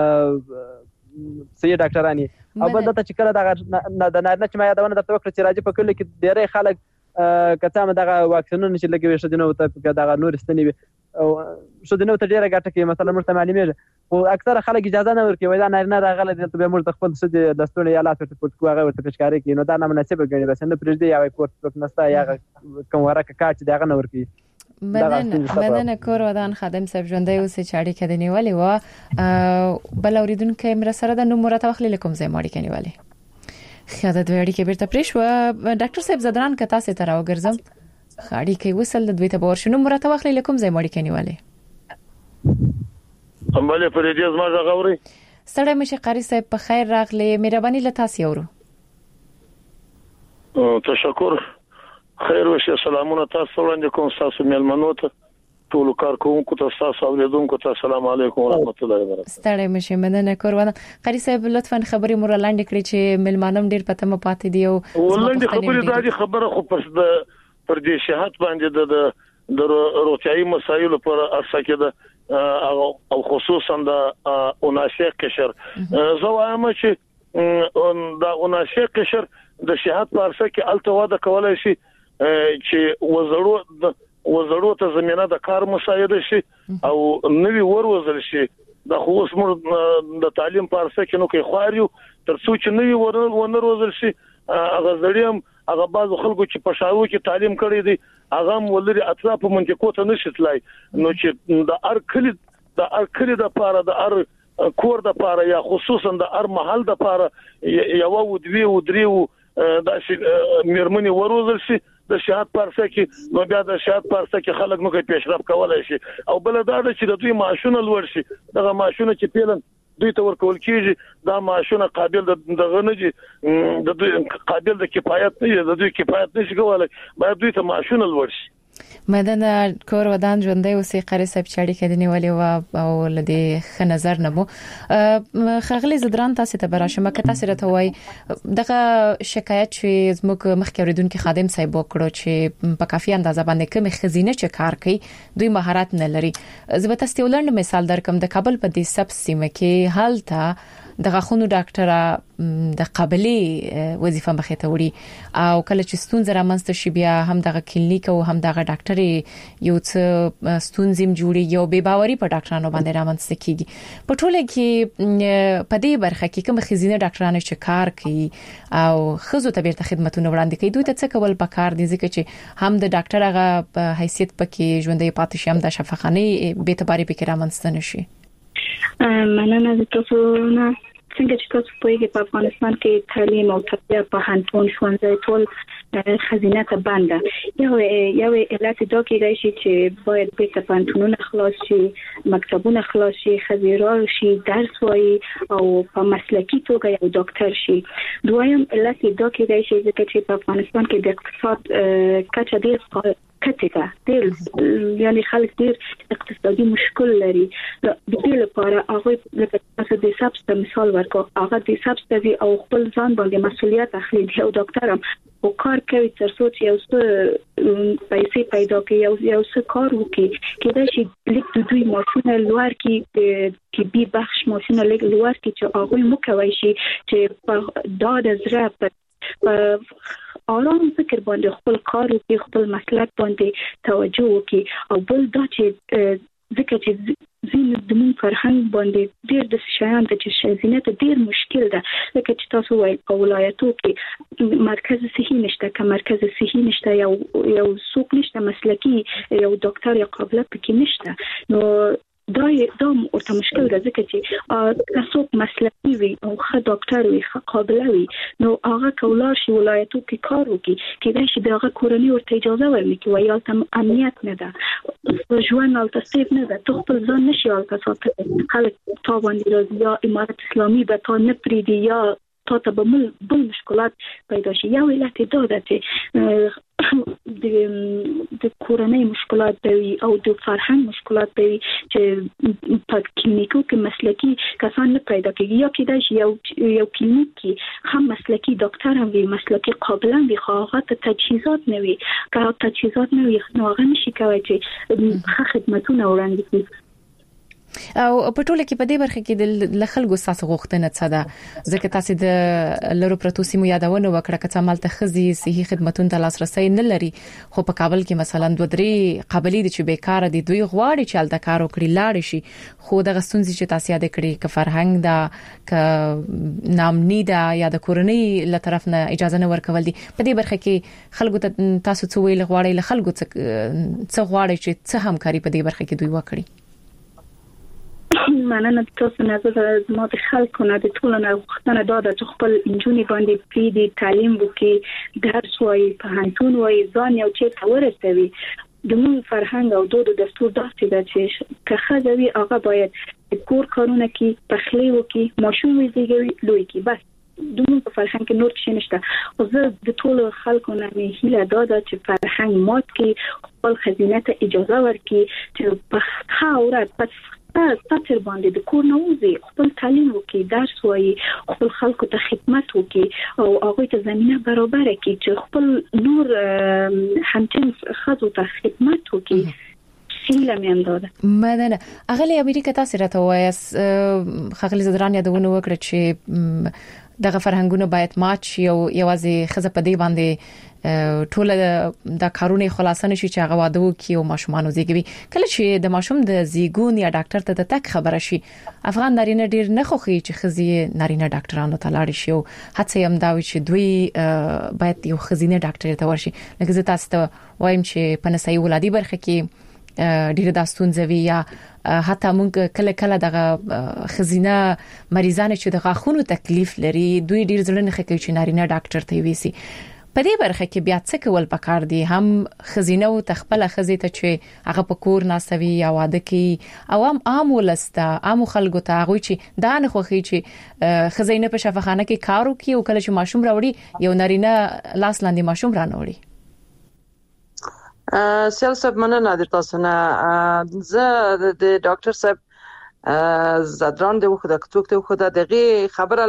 سي ډاکټرانی او بل دا چې کله د نارینه چې ما یادونه درته وکړه چې راځي په کله کې ډېر خلک کته دغه واکسینونه چې لګوي شدنو ته دغه نور استنی او شدنو ته ډیره ګټه کوي مثلا مرته معلومیږي او اکثر خلک اجازه نه ورکوي دا نه راغله د به موږ خپل څه د دستونه یا لاس ته پټ کوغه ورته پېشکاري کوي نو دا نه مناسب ګڼي بس نه پرېږدي یا کوټ پک نستا یا کوم ورکه کاټ دغه نه ورکوي مدنه کور ودان خادم صاحب ژوندۍ اوس چې اړیکه کې نیولې و بل اوریدونکو مر سره د نوم مرته واخلې کوم ځای ماړي کې نیولې خاطر د اړیکې بیرته پریښو ډاکټر صاحب زدران کته سي تر اوګرځم خاړي کې وصل د دوی ته ورشنو مرته واخلې کوم ځای ماړي کې نیولې امباله فريدي زما غوړي ستړی مشه قاری صاحب په خیر راغلی مهرباني لته سيورو تشکر خیر وشه سلامونه تاسو وړاندې کوم تاسو ملمنو ته ټول کارکونکو ته تاسو اوریدونکو ته السلام علیکم ورحمت الله وبرکاته ستړی مشه مننه کوروانه قاری صاحب لطفا خبري مور لاندې کړی چې ملمانم ډیر پته م پاتې دی او ولندې خبرې دا خبره خو پر دې شهادت باندې د روغتيایي مسایلو پر اساس کې او خصوصا د اوناسیق قشر زه وایم چې د اوناسیق قشر د شهادت په اساس کې التواده کولای شي چې وزړو ته زمينه د کار مساعده شي او نوی وروزل شي د خصوص مر د تعلیم په اساس کې نو کې خواريو ترڅو چې نوی ونروزل شي هغه زړیم هغه باز خلکو چې په شاو کې تعلیم کړی دي هغه ولري اطراف منطقو ته نشتلای نو چې د ار کلی د پاره د ار کور د پاره یا خصوصا د ار محل د پاره یو و دوی و دریو د میرمنې وروزل شي د شهادت پارسه کې نو بیا د شهادت پارسه کې خلک نو کې پیشرفت کولای شي او بل دا چې د دوی معاشونه لوړ شي دغه معاشونه چې پیلن دوی ته ورکول کیږي دا معاشونه قابل دغه نه دي د دوی قابل د کفایت نه د دوی کفایت نشي کولای باید دوی ته معاشونه لوړ شي مدن کور ودان ژوندۍ اوسې قاری صاحب چاړي کې نیولې و او لدی خ نظر نه مو خغلی زدران تاسو ته براشمه که تاسو راته وای دغه شکایت چې زموږ مخکې اوریدونکو خادم صاحب وکړو چې په کافي اندازه باندې کوم خزینه چې کار کوي دوی مهارت نه لري زه به تاسو ته ولرم مثال درکم د کابل په دې سب سیمه کې حالت د غاخونو ډاکټر د قبلي وظیفه مخې ته وړي او کله چې ستونزه رامنځته شي بیا هم دغه کلینیک او هم دغه ډاکټر یو څه ستونزې جوړي یو بے باوري په ډاکټرانو باندې رامنځته کیږي په ټوله کې په دې برخه کې کوم خزینه ډاکټرانو چې کار کوي او خزو ته بیرته خدماتونه وړاندې کوي دوی ته څه کول پکار دي ځکه چې هم د ډاکټر هغه حیثیت پکې ژوندۍ پاتې شي هم د شفاخانه به اعتباري پکې رامنځته نشي مننه تاسو نه څنګه چې تاسو په یوه په افغانستان کې تعلیم او تربیه په هنټون ښوونځي ټول خزینه ته بنده یو علت دا کېدای شي چې باید په هنټونونو خلاص شي مکتبونه خلاص شي خزیرا شي درس وایي او په مسلکي توګه یو ډاکټر شي دویم علت دا کېدای شي چې په افغانستان کې د اقتصاد کچه ډېر کټه ډېر یعنی خلک ډېر اقتصادي مشکل لري د دې لپاره هغه لکه تاسو د سبسته مثال ورکو هغه د سبسته او خپل ځان باندې مسؤلیت اخلي یو ډاکټر هم او کار کوي ترڅو چې یو څه پیسې پیدا کړي یو څه کار وکړي کله چې لیک د دوی ماشونه لوړ کې بي بخش ماشونه لیک لوړ کې چې هغه مو کوي چې په داد زړه په آرام فکر باندې خپل کار او خپل مسلک باندې توجه وکړي او بل دا چې ځکه چې زینت د مون فرهنګ باندې ډېر د شیان د شیزینه ته ډېر مشکل ده لکه چې تاسو وایي په ولایتو کې مرکز صحي نشته که مرکز صحي نشته یو څوک نشته مسلکي یو ډاکټر یا قابلیت پکې نشته نو دا ورته مشکل ده ځکه چې تاسو مسلکي وي او ښه ډاکټر وي ښه قابل وي نو هغه کولای شي ولایتو کې کار وکړي کله چې دغه کورنۍ ورته اجازه ورکړي وایي تم امنیت نه ده ژوند او تصیب نه ده ته خپل ځان نشي الکاسات خلک تا باندې راځي یا امارت اسلامي به تا نه پریدي یا تا ته به بل مشکلات پیدا شي یو علت دا ده چې د کورنۍ مشکلات وي او د فرهنګ مشکلات وي چې په کلینیکو کې مسلکي کسان نه پیدا کیږي یا کېدای شي یو کلینیک کې هم مسلکي ډاکټر هم وي مسلکي قابل هم وي خو هغه ته تجهیزات نه وي که تجهیزات نه وي نو هغه نشي کولی چې ښه خدمتونه وړاندې کړي او په ټوله کې په دې برخه کې د خلکو ساسو غوښتنه څه ده ځکه تاسو د لرو پروتو سیمو یادونه وکړه چې عمل ته خزي صحي خدماتونو ته لاسرسي نه لري خو په کابل کې مثلا 2-3 قبلي د چې بیکاره دي دوی غواړي چې الته کار وکړي لاړ شي خو د غستونځي چې تاسو یاد کړی ک فرهنګ دا ک نامنی دا یا د کورنۍ له طرف نه اجازه نه ورکول دي په دې برخه کې خلکو ته تاسو څه ویل غواړي له خلکو څه غواړي چې څه همکاري په دې برخه کې دوی وکړي مننه تاسو نه زما د خلکو نه د ټولو نه غوښتنه دا ده چې خپل انجونې باندې پریدي تعلیم وکړي درس وایي په هنټون وایي ځان یو چیرته ورسوي د مون فرهنګ او دود او دستور داسې ده چې که ښځه وي هغه باید کور کارونه کوي پخلی وکړي ماشوم وزیږوي لوی کړي بس دومره په فرهنګ کې نور څه نشته خو زه د ټولو خلکو نه هیله دا ده چې فرهنګ مات کړي خپل خزینه ته اجازه ورکړي چې په خاورات پس تاسو باندې د کور نه وځي خپل تعلیم وکړي درس وایي خپل خلکو ته خدمت وکړي او هغه ته زمينه برابر کړي چې خپل نور همچنین خاطر ته خدمت وکړي سیله مې انداده مدنه اغلی امریکا تاسو راته وایس خغلی زدران یادونه وکړه چې دغه فرهنګونه باید مات شي او یوازې خزه په دی باندې ټول د کارونه خلاصونه شي چې هغه واده وکي او ماشومان زیږوي کله چې د ماشوم د زیګون یا ډاکټر ته د تک خبره شي افغان نارینه ډیر نه خوخي چې خزي نارینه ډاکټرانو ته لاړ شي او هڅه هم دا وي چې دوی باید یو خزینه ډاکټر ته ورشي لکه زه تاسو ته وایم چې په نسایي ولادي برخه کې ډیر داستونځوي یا حتی مونږ کله دغه خزینه مریضانه چې د غاښونو تکلیف لري دوی ډیر ځل نه کوي چې نارینه ډاکټر ته ویسي په دې برخه کې بیا څه کول پکار دي هم خزینه او تخپل خزې ته چې هغه په کور ناسوي یا واده کې او عام ولسته عام خلکو ته هغه چې دا نه خوخي چې خزینه په شفاخانه کې کار وکي او کله چې ماشوم راوړي یو نارینه لاس لاندې ماشوم رانوړي سیال صاحب مننه د تاسو نه. زه د ډاکټر صاحب زدران د وخت د کتوک ته وخت دغه خبره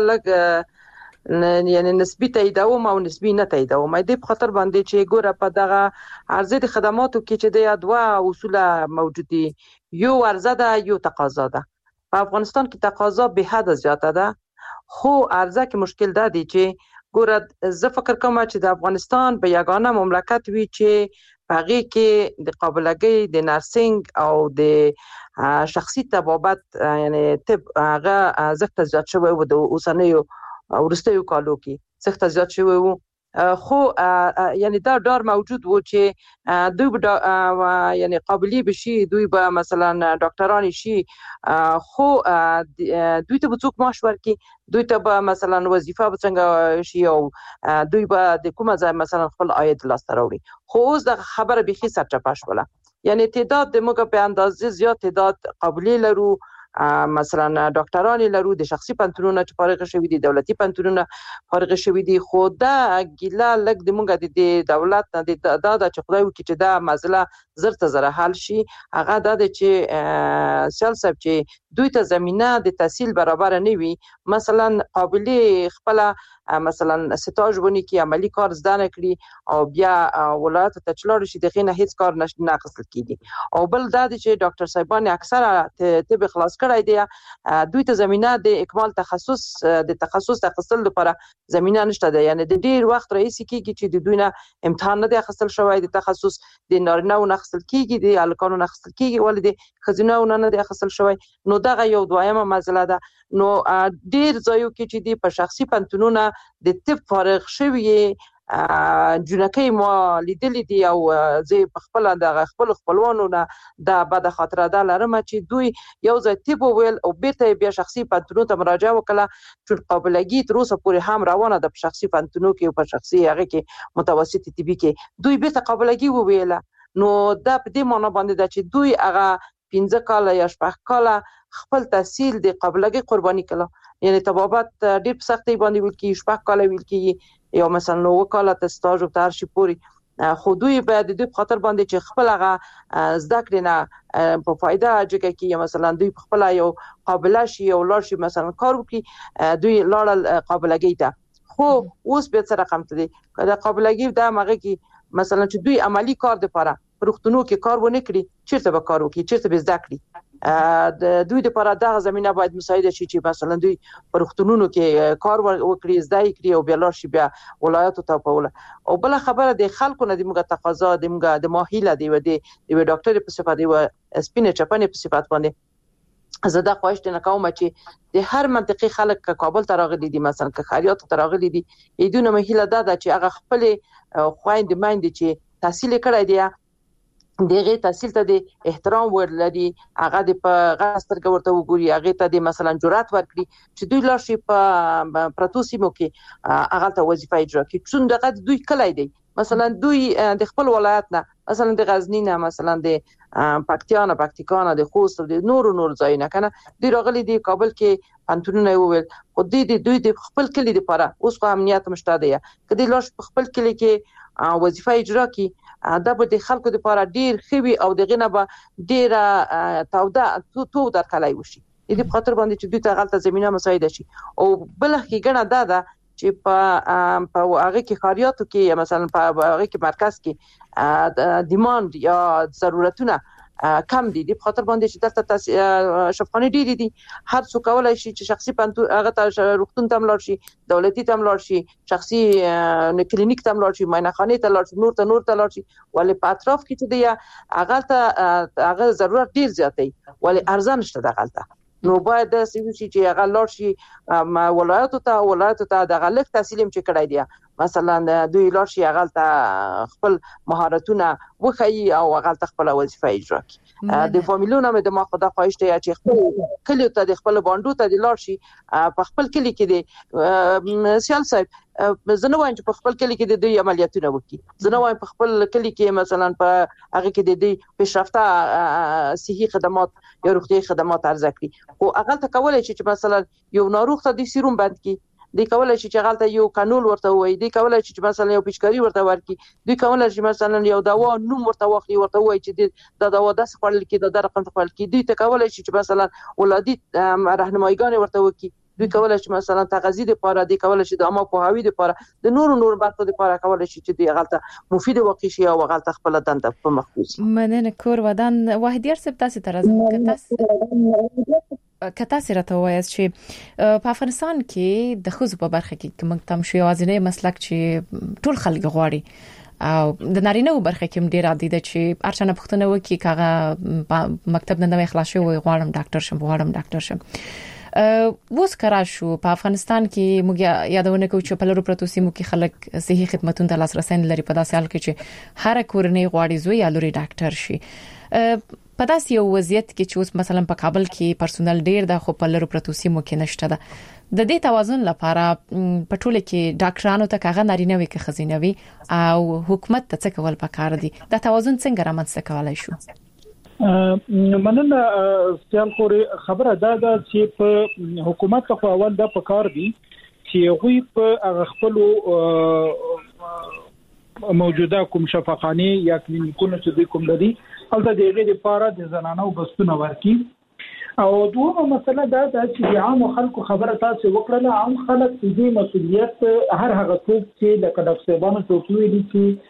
لګ یعنی نسبی تاییدوم او نسبی نه تاییدوم. د په خاطر باندې چې ګوره په دغه عرضه د خدماتو کې چې د دوه اصول موجود دي، یو عرضه ده یو تقاضا ده. په افغانستان کې تقاضا به حد زیاته ده، خو عرضه کې مشکل ده دی چې ګوره زه فکر کوم چې د افغانستان به یگانه مملکت وي چې هغه کې د قابلیت د نرسنګ او د شخصي طبابت یعنی طب هغه زخت زیات شوی و د اوسنیو ورستیو کالو کې زخت زیات شوی و، خو یعنی دا ډار موجود و چې دوی یعنی قابلی بشي، دوی به مثلا ډاکټران شي، خو دوی ته به څوک معاش ورکړي، دوی ته به مثلا وظیفه به څنګه شي او دوی به د کومه ځای مثلا خپل عاید لاسته راوړي. خو اوس د خبره بيخي سرچپه شوله، یعنی تعداد د موږ په اندازې زیات تعداد قابلی لرو، مثلا ډاکټران لرو، د شخصي پنتونونه چې فارغ شوي دي، دولتي پنتونونه فارغ شوي دي، خو دا ګیله لګ د موږ د دولت نه دا چې خدای وکړي چې دا مسله زر ته زر حل شي. هغه دا چې سیال صاحب چې دوی ته زمينه د تحصیل برابر نه وي، مثلا قابلی خپل مثلا ستاج ونی کې عملی کار زده نه کړي او بیا ولایت ته چلاړ شي، دغه نه هیڅ کار نه اخیستل کیږي. او بل دا چې ډاکټر صاحبان اکثره طب خلاص کړی دی، دوی ته زمينه د اکمال تخصص د تخصص اخیستل لپاره زمينه نشته ده. یعنی د ډیر وخت رئیس کیږي چې د دوی نه امتحان نه دی اخیستل شوی، د تخصص د نارینه و نه اخیستل کیږي، د الکانو نه اخیستل کیږي، ولې د خزینه و نه دی اخیستل شوی. نو دغه یو دویمه مسله ده. نو ډیر ځایو کې چې دی په شخصي پنتونونه د طب فارغ شوی جنکې ما لیدلې دي، او زه په خپل د خپل خپلوانو نه د بد خاطره ده لرم چې دوی یو ځای طب ویل او بیرته بیا شخصي پنتونو ته مراجعه وکړه، چې قابلیت تر اوسه پورې هم روانه ده په شخصي پنتونو کې او په شخصي هغه کې متوسط طبي کې دوی بیرته قابلیت وویله. نو دا په دې معنی باندې ده چې دوی هغه 15 کاله یا 6 کاله خپل تحصیل د قابلیت قرباني کړه. یعنی طبابت ډېر په سختۍ باندې ویل کیږي، 6 کاله ویل کیږي، یا مثلا 9 کاله ته سټاژ او تر شي پوری. خو دوی باید د دې خاطر باندې چې خپل هغه زده کړې نه په فائدہ جګه کې مثلا دوی خپل یو قابلیت شي او لار شي مثلا کار وکړي، دوی لاړ قابلیت ته. خو اوس به څه رقم ته دي دا قابلیت دا مغه کې مثلا چې دوی عملی کار د لپاره پرختونو کې کار ونه کړي، چیرته به کار وکړي، چیرته به زده کړي. د دوی لپاره دغه زمينه باید مساعده شي چې مثلا دوی پرختونونو کې کار وکړي، زده کړي او بیا لار شي بیا ولایتو ته په. او بل خبره د خلکو نه د موږ تقاضا د موږ د ماهیله دی و د ډاکټر په صفات دی و سپینه چپنه په صفات باندې زه دا خواهش نه کوم چې د هر منطقي خلک کابل ته راغلي دي، مثلا که خاریات ته راغلي دي، ایدونه مهیله ده چې هغه خپل خويند مایند چې تحصیل کړی دی دغه تحصیل ته د احترام ورلري، هغه د په غاسترګ ورته وګوري، هغه ته د مثلا جرأت ورکړي چې دوی لاشي په پروتو سیمو کې هغه ته وظیفه اجرا کړي. چون دغه دوی کله دی مثلا دوی د خپل ولایت نه مثلا د غزنی نه مثلا د پکتیکا نه د خوست د نور ځای نه کنه دی راغلي دی کابل کې پنتونونه وویل، خو دوی د خپل کلی لپاره اوس خو امنیت مشته دی، کدي لاش په خپل کلی کې وظیفه اجرا کړي، دا به د خلکو لپاره ډیر خوي او دغه نه به ډیر توده تو درکلای وشي. دې په خاطر باندې چې دوی ته غلطه زمينه مساعده شي. او بل حقیقت دا چې په هغه کې خاریاتو کې مثلا په هغه کې مرکز کې دیماند یا ضرورتونه کم دي، د خاطر باندې چې دلته شفاخانه ډېری دي، هر څوک کولای شي چې شخصي پنتو هغه ته روغتون ته ملار شي، دولتي ته ملار شي، شخصي کلینیک ته ملار شي، معاینخانه ته ملار شي، نور ته ملار شي، ولې په اطراف کې چې دی هغه ته هغه ضرورت ډیر زیات دی، ولې ارزان شته د غلطه. نو باید د سیوسی چې هغه لار شي ولایتو ته د غلط تحصیل چې کړای دی، مثلا دوی لار شي هغه ته خپل مهارتونه وخی او هغه ته خپل وظیفه اجرا کړي. د فامیلونو مې د ما خدا خواهش دی چې خپل کلی ته د خپل باندو ته د لار شي په خپل کلی کې د سیال صاحب زنه وایم چې په خپل کلی کې د دوی عملیاتونه وکړي، زنه وایم په خپل کلی کې مثلا په هغه کې د دوی پیشرفته صحي خدمات یا روغتي خدمات ارزه کړي. او هغه ته کولای شي چې مثلا یو ناروغ ته د سیروم بند کړي، دوی کولای شي چې غلطه یو قانون ورته وایي، دوی کولای شي چې مثلا یو پیچکاری ورته ورکړي، دوی کولای شي مثلا یو دوا نوم ورته واخلي، ورته وایي چې دا دوا داس خوړل کی دا رقم خوړل کی، دوی ته کولای شي چې مثلا ولادي راهنمایګان ورته وکړي، دوی کولای شي مثلا تغذیه لپاره، دوی کولای شي د عامه پوهاوی لپاره، د نور برخو لپاره کولای شي چې دوی غلطه مفید واقع شي او غلطه خپل دنده په مخ وي. مننه کور ودان واحدیار سپ تاسو ترز کتا سره ته وایي چې په افغانستان کې د خزو په برخه کې کوم تم شو یوازینی مسلک چې ټول خلک غواړي او د نارینه برخه کې ډیر عادي ده چې ارچنه پښتنه وکي کاغه مکتب نه وخلا شو غواړم ډاکټر شم ووس کرا شو په افغانستان کې موږ یادونه کوو چې په لرو پروتو سیمو کې خلک صحي خدماتونو ته لاسرسي لري په داسې حال کې چې هر کورنۍ غواړي زوی یا لوري ډاکټر شي. په داسې یو وضعیت کې چې اوس مثلا په کابل کې پرسونل ډیر د خو په لرو پروتو سیمو کې نشته ده، د دې توازن لپاره په ټوله کې ډاکټرانو ته کاغه نارینه وي کې خزینوي او حکومت ته څه کول پکار دي، دا توازن څنګه رامنځته کولای شو؟ مننه سیال خوري خبره دا چې په حکومت خو اول دا پکار دي چې غوي په خپل موجوده کوم شفاخانه یا کلینیکونه چې کوم لري البته دغه لپاره د زنانو بستونه ورکي. او دوه مسله دا چې عام خلکو خبره تاسو وکړه، عام خلک دې مسؤلیت هر هغه څوک چې لکه د افسانو توکي دي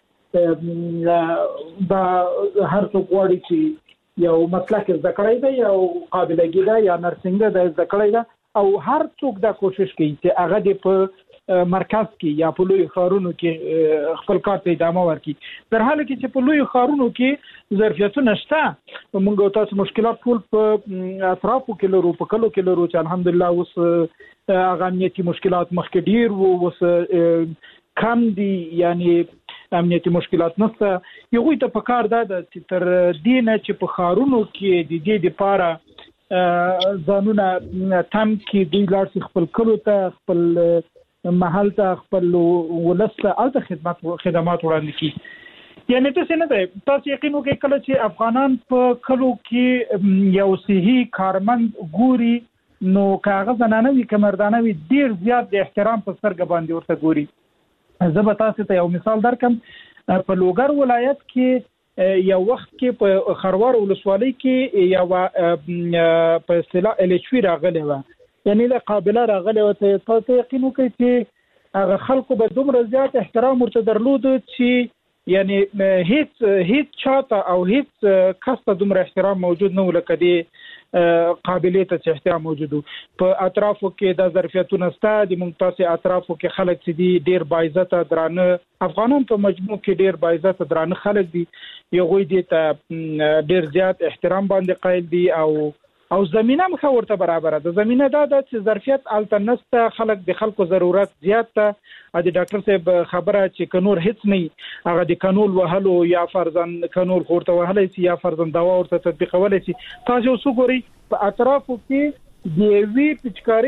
چې دا هر څوک وړي چې یو مسلک زده کړی دی او قابلیت دی یا نرسنګ دی زده کړی دی او هر څوک دا کوشش کوي چې هغه د په مرکز کې یا په لوی ښارونو کې خپل کار ته ادامه ورکړي، در حاله کې چې په لوی ښارونو کې ظرفیتونه شته. موږ تاسو مشکلات ټول په اطرافو کې لرو، په کلو کې لرو چې الحمدلله اوس هغه امنیتي مشکلات مخکې ډیر وو، اوس کم دي، یعنی امنیتي مشکلات نشته. یو ته په کار ده چې تر دې نه چې په خارونو کې د دې لپاره ځانونه تم کې دوی لارسي خپل کلو ته خپل محل ته خپل ولسته الته خدمات وړاندې کی. یعنی تاسو نه ده تاسو یقین وکړئ کله چې افغانان په کلو کې یو صحي کارمند ګوري نو کاغذ نه وي کمردانه وي ډیر زیات د احترام په سترګه باندې ورته ګوري. زه به تاسو ته یو مثال درکم. په لوګر ولایت کې یو وخت کې په خروار ولسوالۍ کې یو په اصطلاح الچوي راغلی و، یعنی له قابله راغلی و. تاسو یقین وکړئ چې هغه خلکو به دومره زیات احترام ورته درلود چې یعنی هیڅ چاته او هیڅ کس ته دومره احترام موجود نه و لکه دی قابلیت ته احترام موجود. په اطرافو کې د ظرفیتونو ستا د ممتازه اطرافو کې خلک چې دي ډیر باعزت درانه افغانان په مجموع کې ډیر باعزت درانه خلک دي، یو غوي دي ته ډیر زیات احترام باندې قائل دي او زمينه مخ ورته برابر ده. زمينه دا چې ظرفیت التنسته خلک د خلکو ضرورت زیات ته د ډاکټر صاحب خبره چې کنور هیڅ نه هغه د قانون وهلو یا فرضاً قانون خورته وهلای شي یا فرضاً دوا ورته تطبیقولای شي. تاسو وګورئ په اطرافو کې د وی پچکاری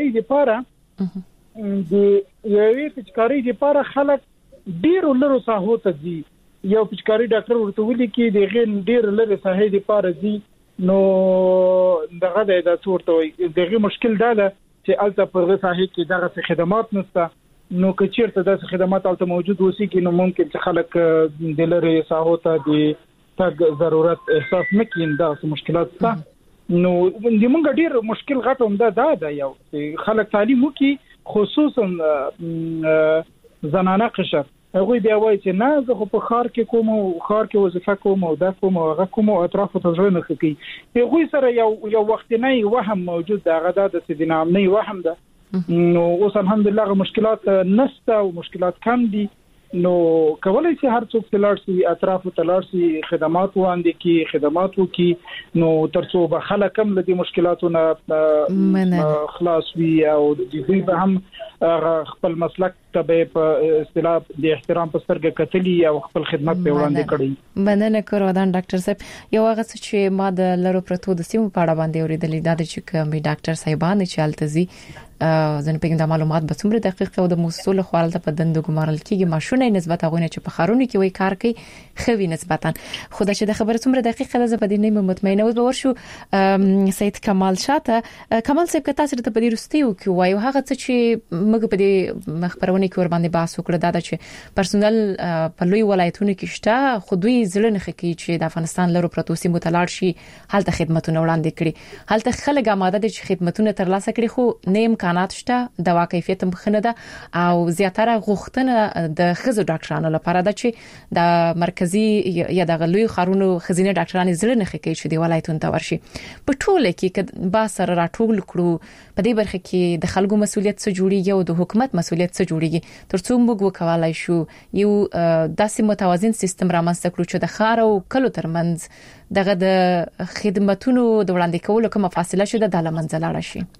لپاره خلک ډیر لرو ساحو ته دي. یو پچکاری ډاکټر ورته ولي کې د غیر ډیر لرو ساحې لپاره دي، نو دغه د صورت وي دغه مشکل دا ده چې الته په ساحې کې دغه خدمات نشته. نو که چیرته داسې خدمات الته موجود وسی کې نو ممکن چې خلک د لری ساحو ته د تګ ضرورت احساس نه کین، دا مشکلات شته. نو د موږ ډیر مشکل غټوم دا یو خلک تعلیم وکي، خصوصا زنانه قشر هغه دی وایي چې نه زه په خار کې کوم او خار کې وظیفه کوم او دا کوم او هغه کوم او اطرافو ته ځای نه کوي. هغه سره یو وخت نه وهم موجود ده، هغه د سیدنام نه وهم ده. نو اوس الحمدلله مشکلات نشته او مشکلات کم دي. نو کولای شي هر څوک تلارسي اطرافو تلارسي خدمات وړاندې کی خدمات وکي، نو ترڅو به خلک کم لدی مشکلاتونه خلاص وي او دوی به هم خپل مسلک ته په اصطلاح د احترام په سترګه کتلی او خپل خدمت په وړاندې کړی. مننه کوم ډاکټر صاحب. یو هغه چې ما د لرو پرتو د سیمو په اړه باندې اوریدلې دا چې کوم ډاکټر صاحبان چې التزي ځنه په د معلومات به څومره دقیق او د مسول خپل په دندو ګمارل کیږي ماشونه نسبت هغه چې په خارونو کې وای کار کوي خوي نسبتا خدای چې د خبره څومره دقیقه ده په دې نه مطمئنه اوس به ورشو سید کمال شاته. کمال صاحب کته چې په دې رستیو کې وایو هغه چې موږ په دې مخبرونه کې ور باندې بحث وکړه دا چې پرسونل په لوی ولایتونو کې شته خو دوی ځل نه خکې چې د افغانستان لرو پروتو سیمو تلاړ شي هلته خدماتونه وړاندې کړي هلته خلک آماده دي چې خدماتونه ترلاسه کړي خو نه امکانات شته دوا کیفیت مخنه ده او زیاتره غوښتنه د خزو ډاکټرانو لپاره ده چې د مرکزی یا د غلوی خارونو خزینه ډاکټرانو ځل نه خکې چې دی ولایتونو ته ورشي په ټوله کې با سره راټول کړو په دې برخه کې د خلکو مسولیت څه جوړیږي او د حکومت مسولیت څه جوړیږي ترڅو موږ وکولای شو یو داسې متوازن سیستم رامنځته کړو چې د خار او کلو ترمنځ دغه د خدماتونو د وړاندې کولو کومه فاصله شوه د لمنځه لاړ شي.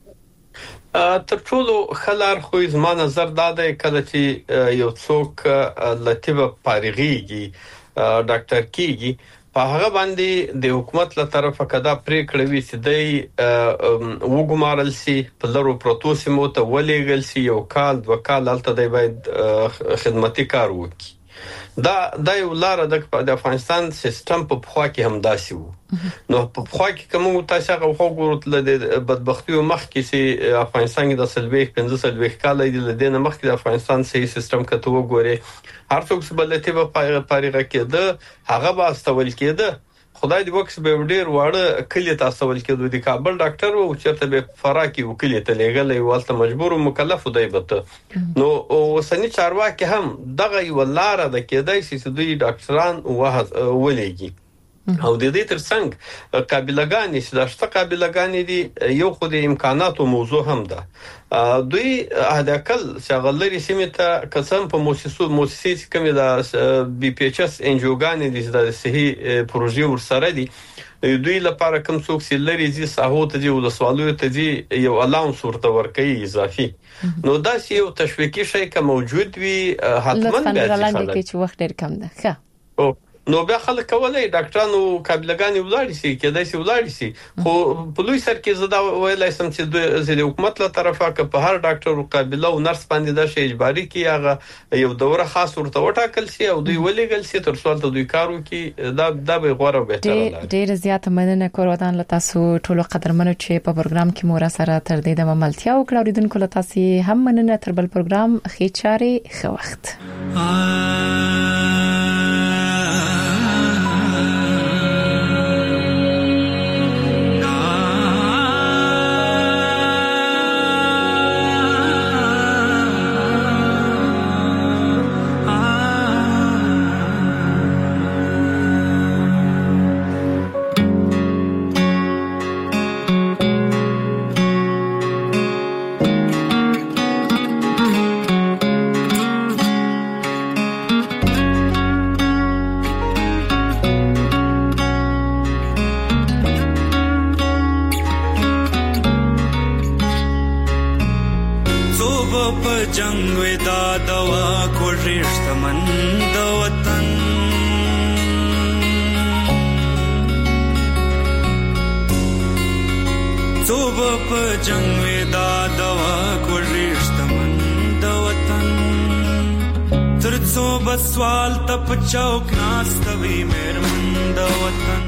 تر ټولو خلار خو زما نظر دا دی کله چې یو څوک لطیفه فارغيږي ډاکټر کیږي په هغه باندې د حکومت له طرفه کدا پریکړه وی چې دی وګمارل سي په لرو پروتو سیمو ته ولېګل سي یو کال دوه کال الته دی باید خدماتي کار وکړي. دا یو لار د افغانستان سیستم په خوا کې هم داسي وو نو په خوا کې کوم تاسو هغه وګورئ د بدبختی مخ کې سي افغانستان د سلويخ 15 کال دی د مخ کې د افغانستان صحیح سیستم کته وګوري هر څوک چې بلته په پاريغه کې هغه با استول کېده خدای دې وکس به ډیر واړه کلی تاسو ول کېدو د کابل ډاکټر او چرته به فراکي وکیل ته لګلې والته مجبور او مکلف دی بته نو وسنی چارواکي هم دغه یو لار د کېدای چې دوی ډاکټران ولېږي او د دې ترڅنګ قابلګان چې داشته قابلګان دي یو خو د امکاناتو موضوع هم ده دوی هداکل شغلري سیمه قسم په مؤسسې کومه د بي پی ایچ اس انجوګان دي د صحیح پروژې ورسره دي دوی لپاره کوم څوک چې لري زی ساحو ته دی او د سوالو ته دی یو الاونس ورته ورکړي اضافي نو دا یو تشویقي شی که موجود وي حتما به چې وخت ډیر کم ده ښه نو بیا خلک کولای ډاکټرانو قابلګانی ولاړ شي کېدای شي ولاړ شي خو په لوی سر کې زدا ویلای سم چې د حکومت له طرفه که په هر ډاکټر قابله او نرس باندې د شی اجباري کې هغه یو دوره خاص ورته وټاکل شي او دوی ولېګل شي تر څو ته دوی کارو کې دا به غوړه به تر ډیر زیات مننه کوم تاسو ټولو قدرمنو چې په پروګرام کې مور سره تر دې د ملتیا او کړوریدونکو له تاسو هم مننه تر بل پروګرام خېچاري خو وخت جنگ ودا دوا کو رشتہ مند وطن صوبہ په جنگ ودا دوا کو رشتہ مند وطن تر صوبہ سوال تپ چوک ناستوي مېر مند وطن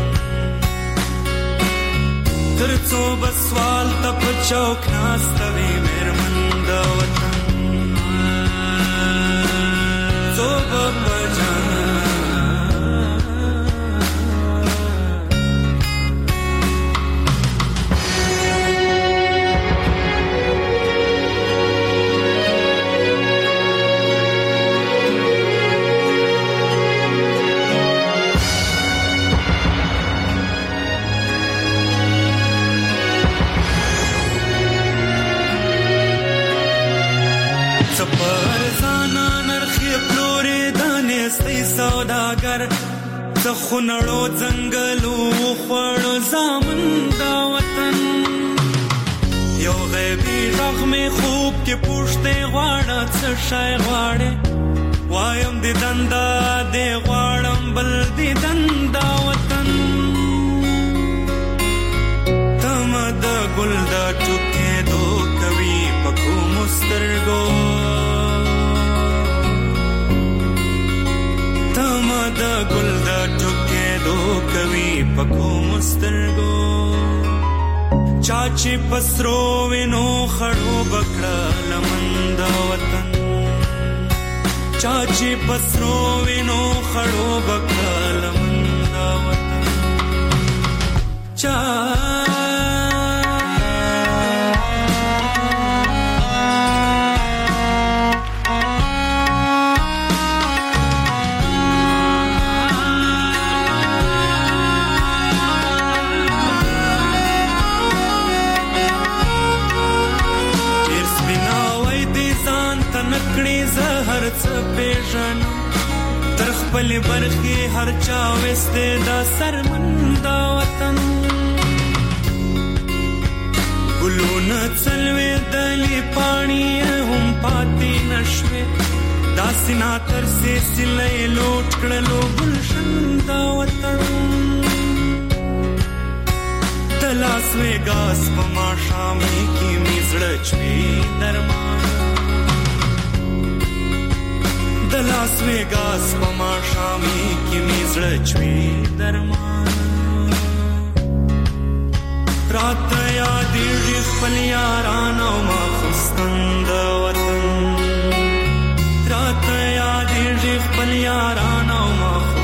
تر صوبہ سوال تپ چوک ناستوي مېر مند وطن سوداګر د خونړو ځنګلو خړو زامن دا وطن یو غیبی غږ می خوب کې پوښتې غواړه څه شای غواړې وایم دې دندا دې غواړم بل دې دندا وطن تم د ګل د ټوکې دو کوي پکو مسترګو تم د ګل د ټوکې دو کوي پکو مسترګو چاچی پسرو وینو خړو بکړه لمند وطن چاچی پسرو وینو خړو بکړه لمند وطن چا پلی برخی هر چا وسته دا سرمندا وطن ګلونه څلوي دلی پانی هم پاتې نشوي دا سینا تر سي سلې لوټ کړلو ګلشن دا وطن دلاس وګاس په ما شامي کې مزړه چوي درمان دلاس وګاس په ما شامي کې مزړه چوي درمان رات یادېږي خپل یارانو ما خوستند وطن رات یادېږي خپل یارانو ما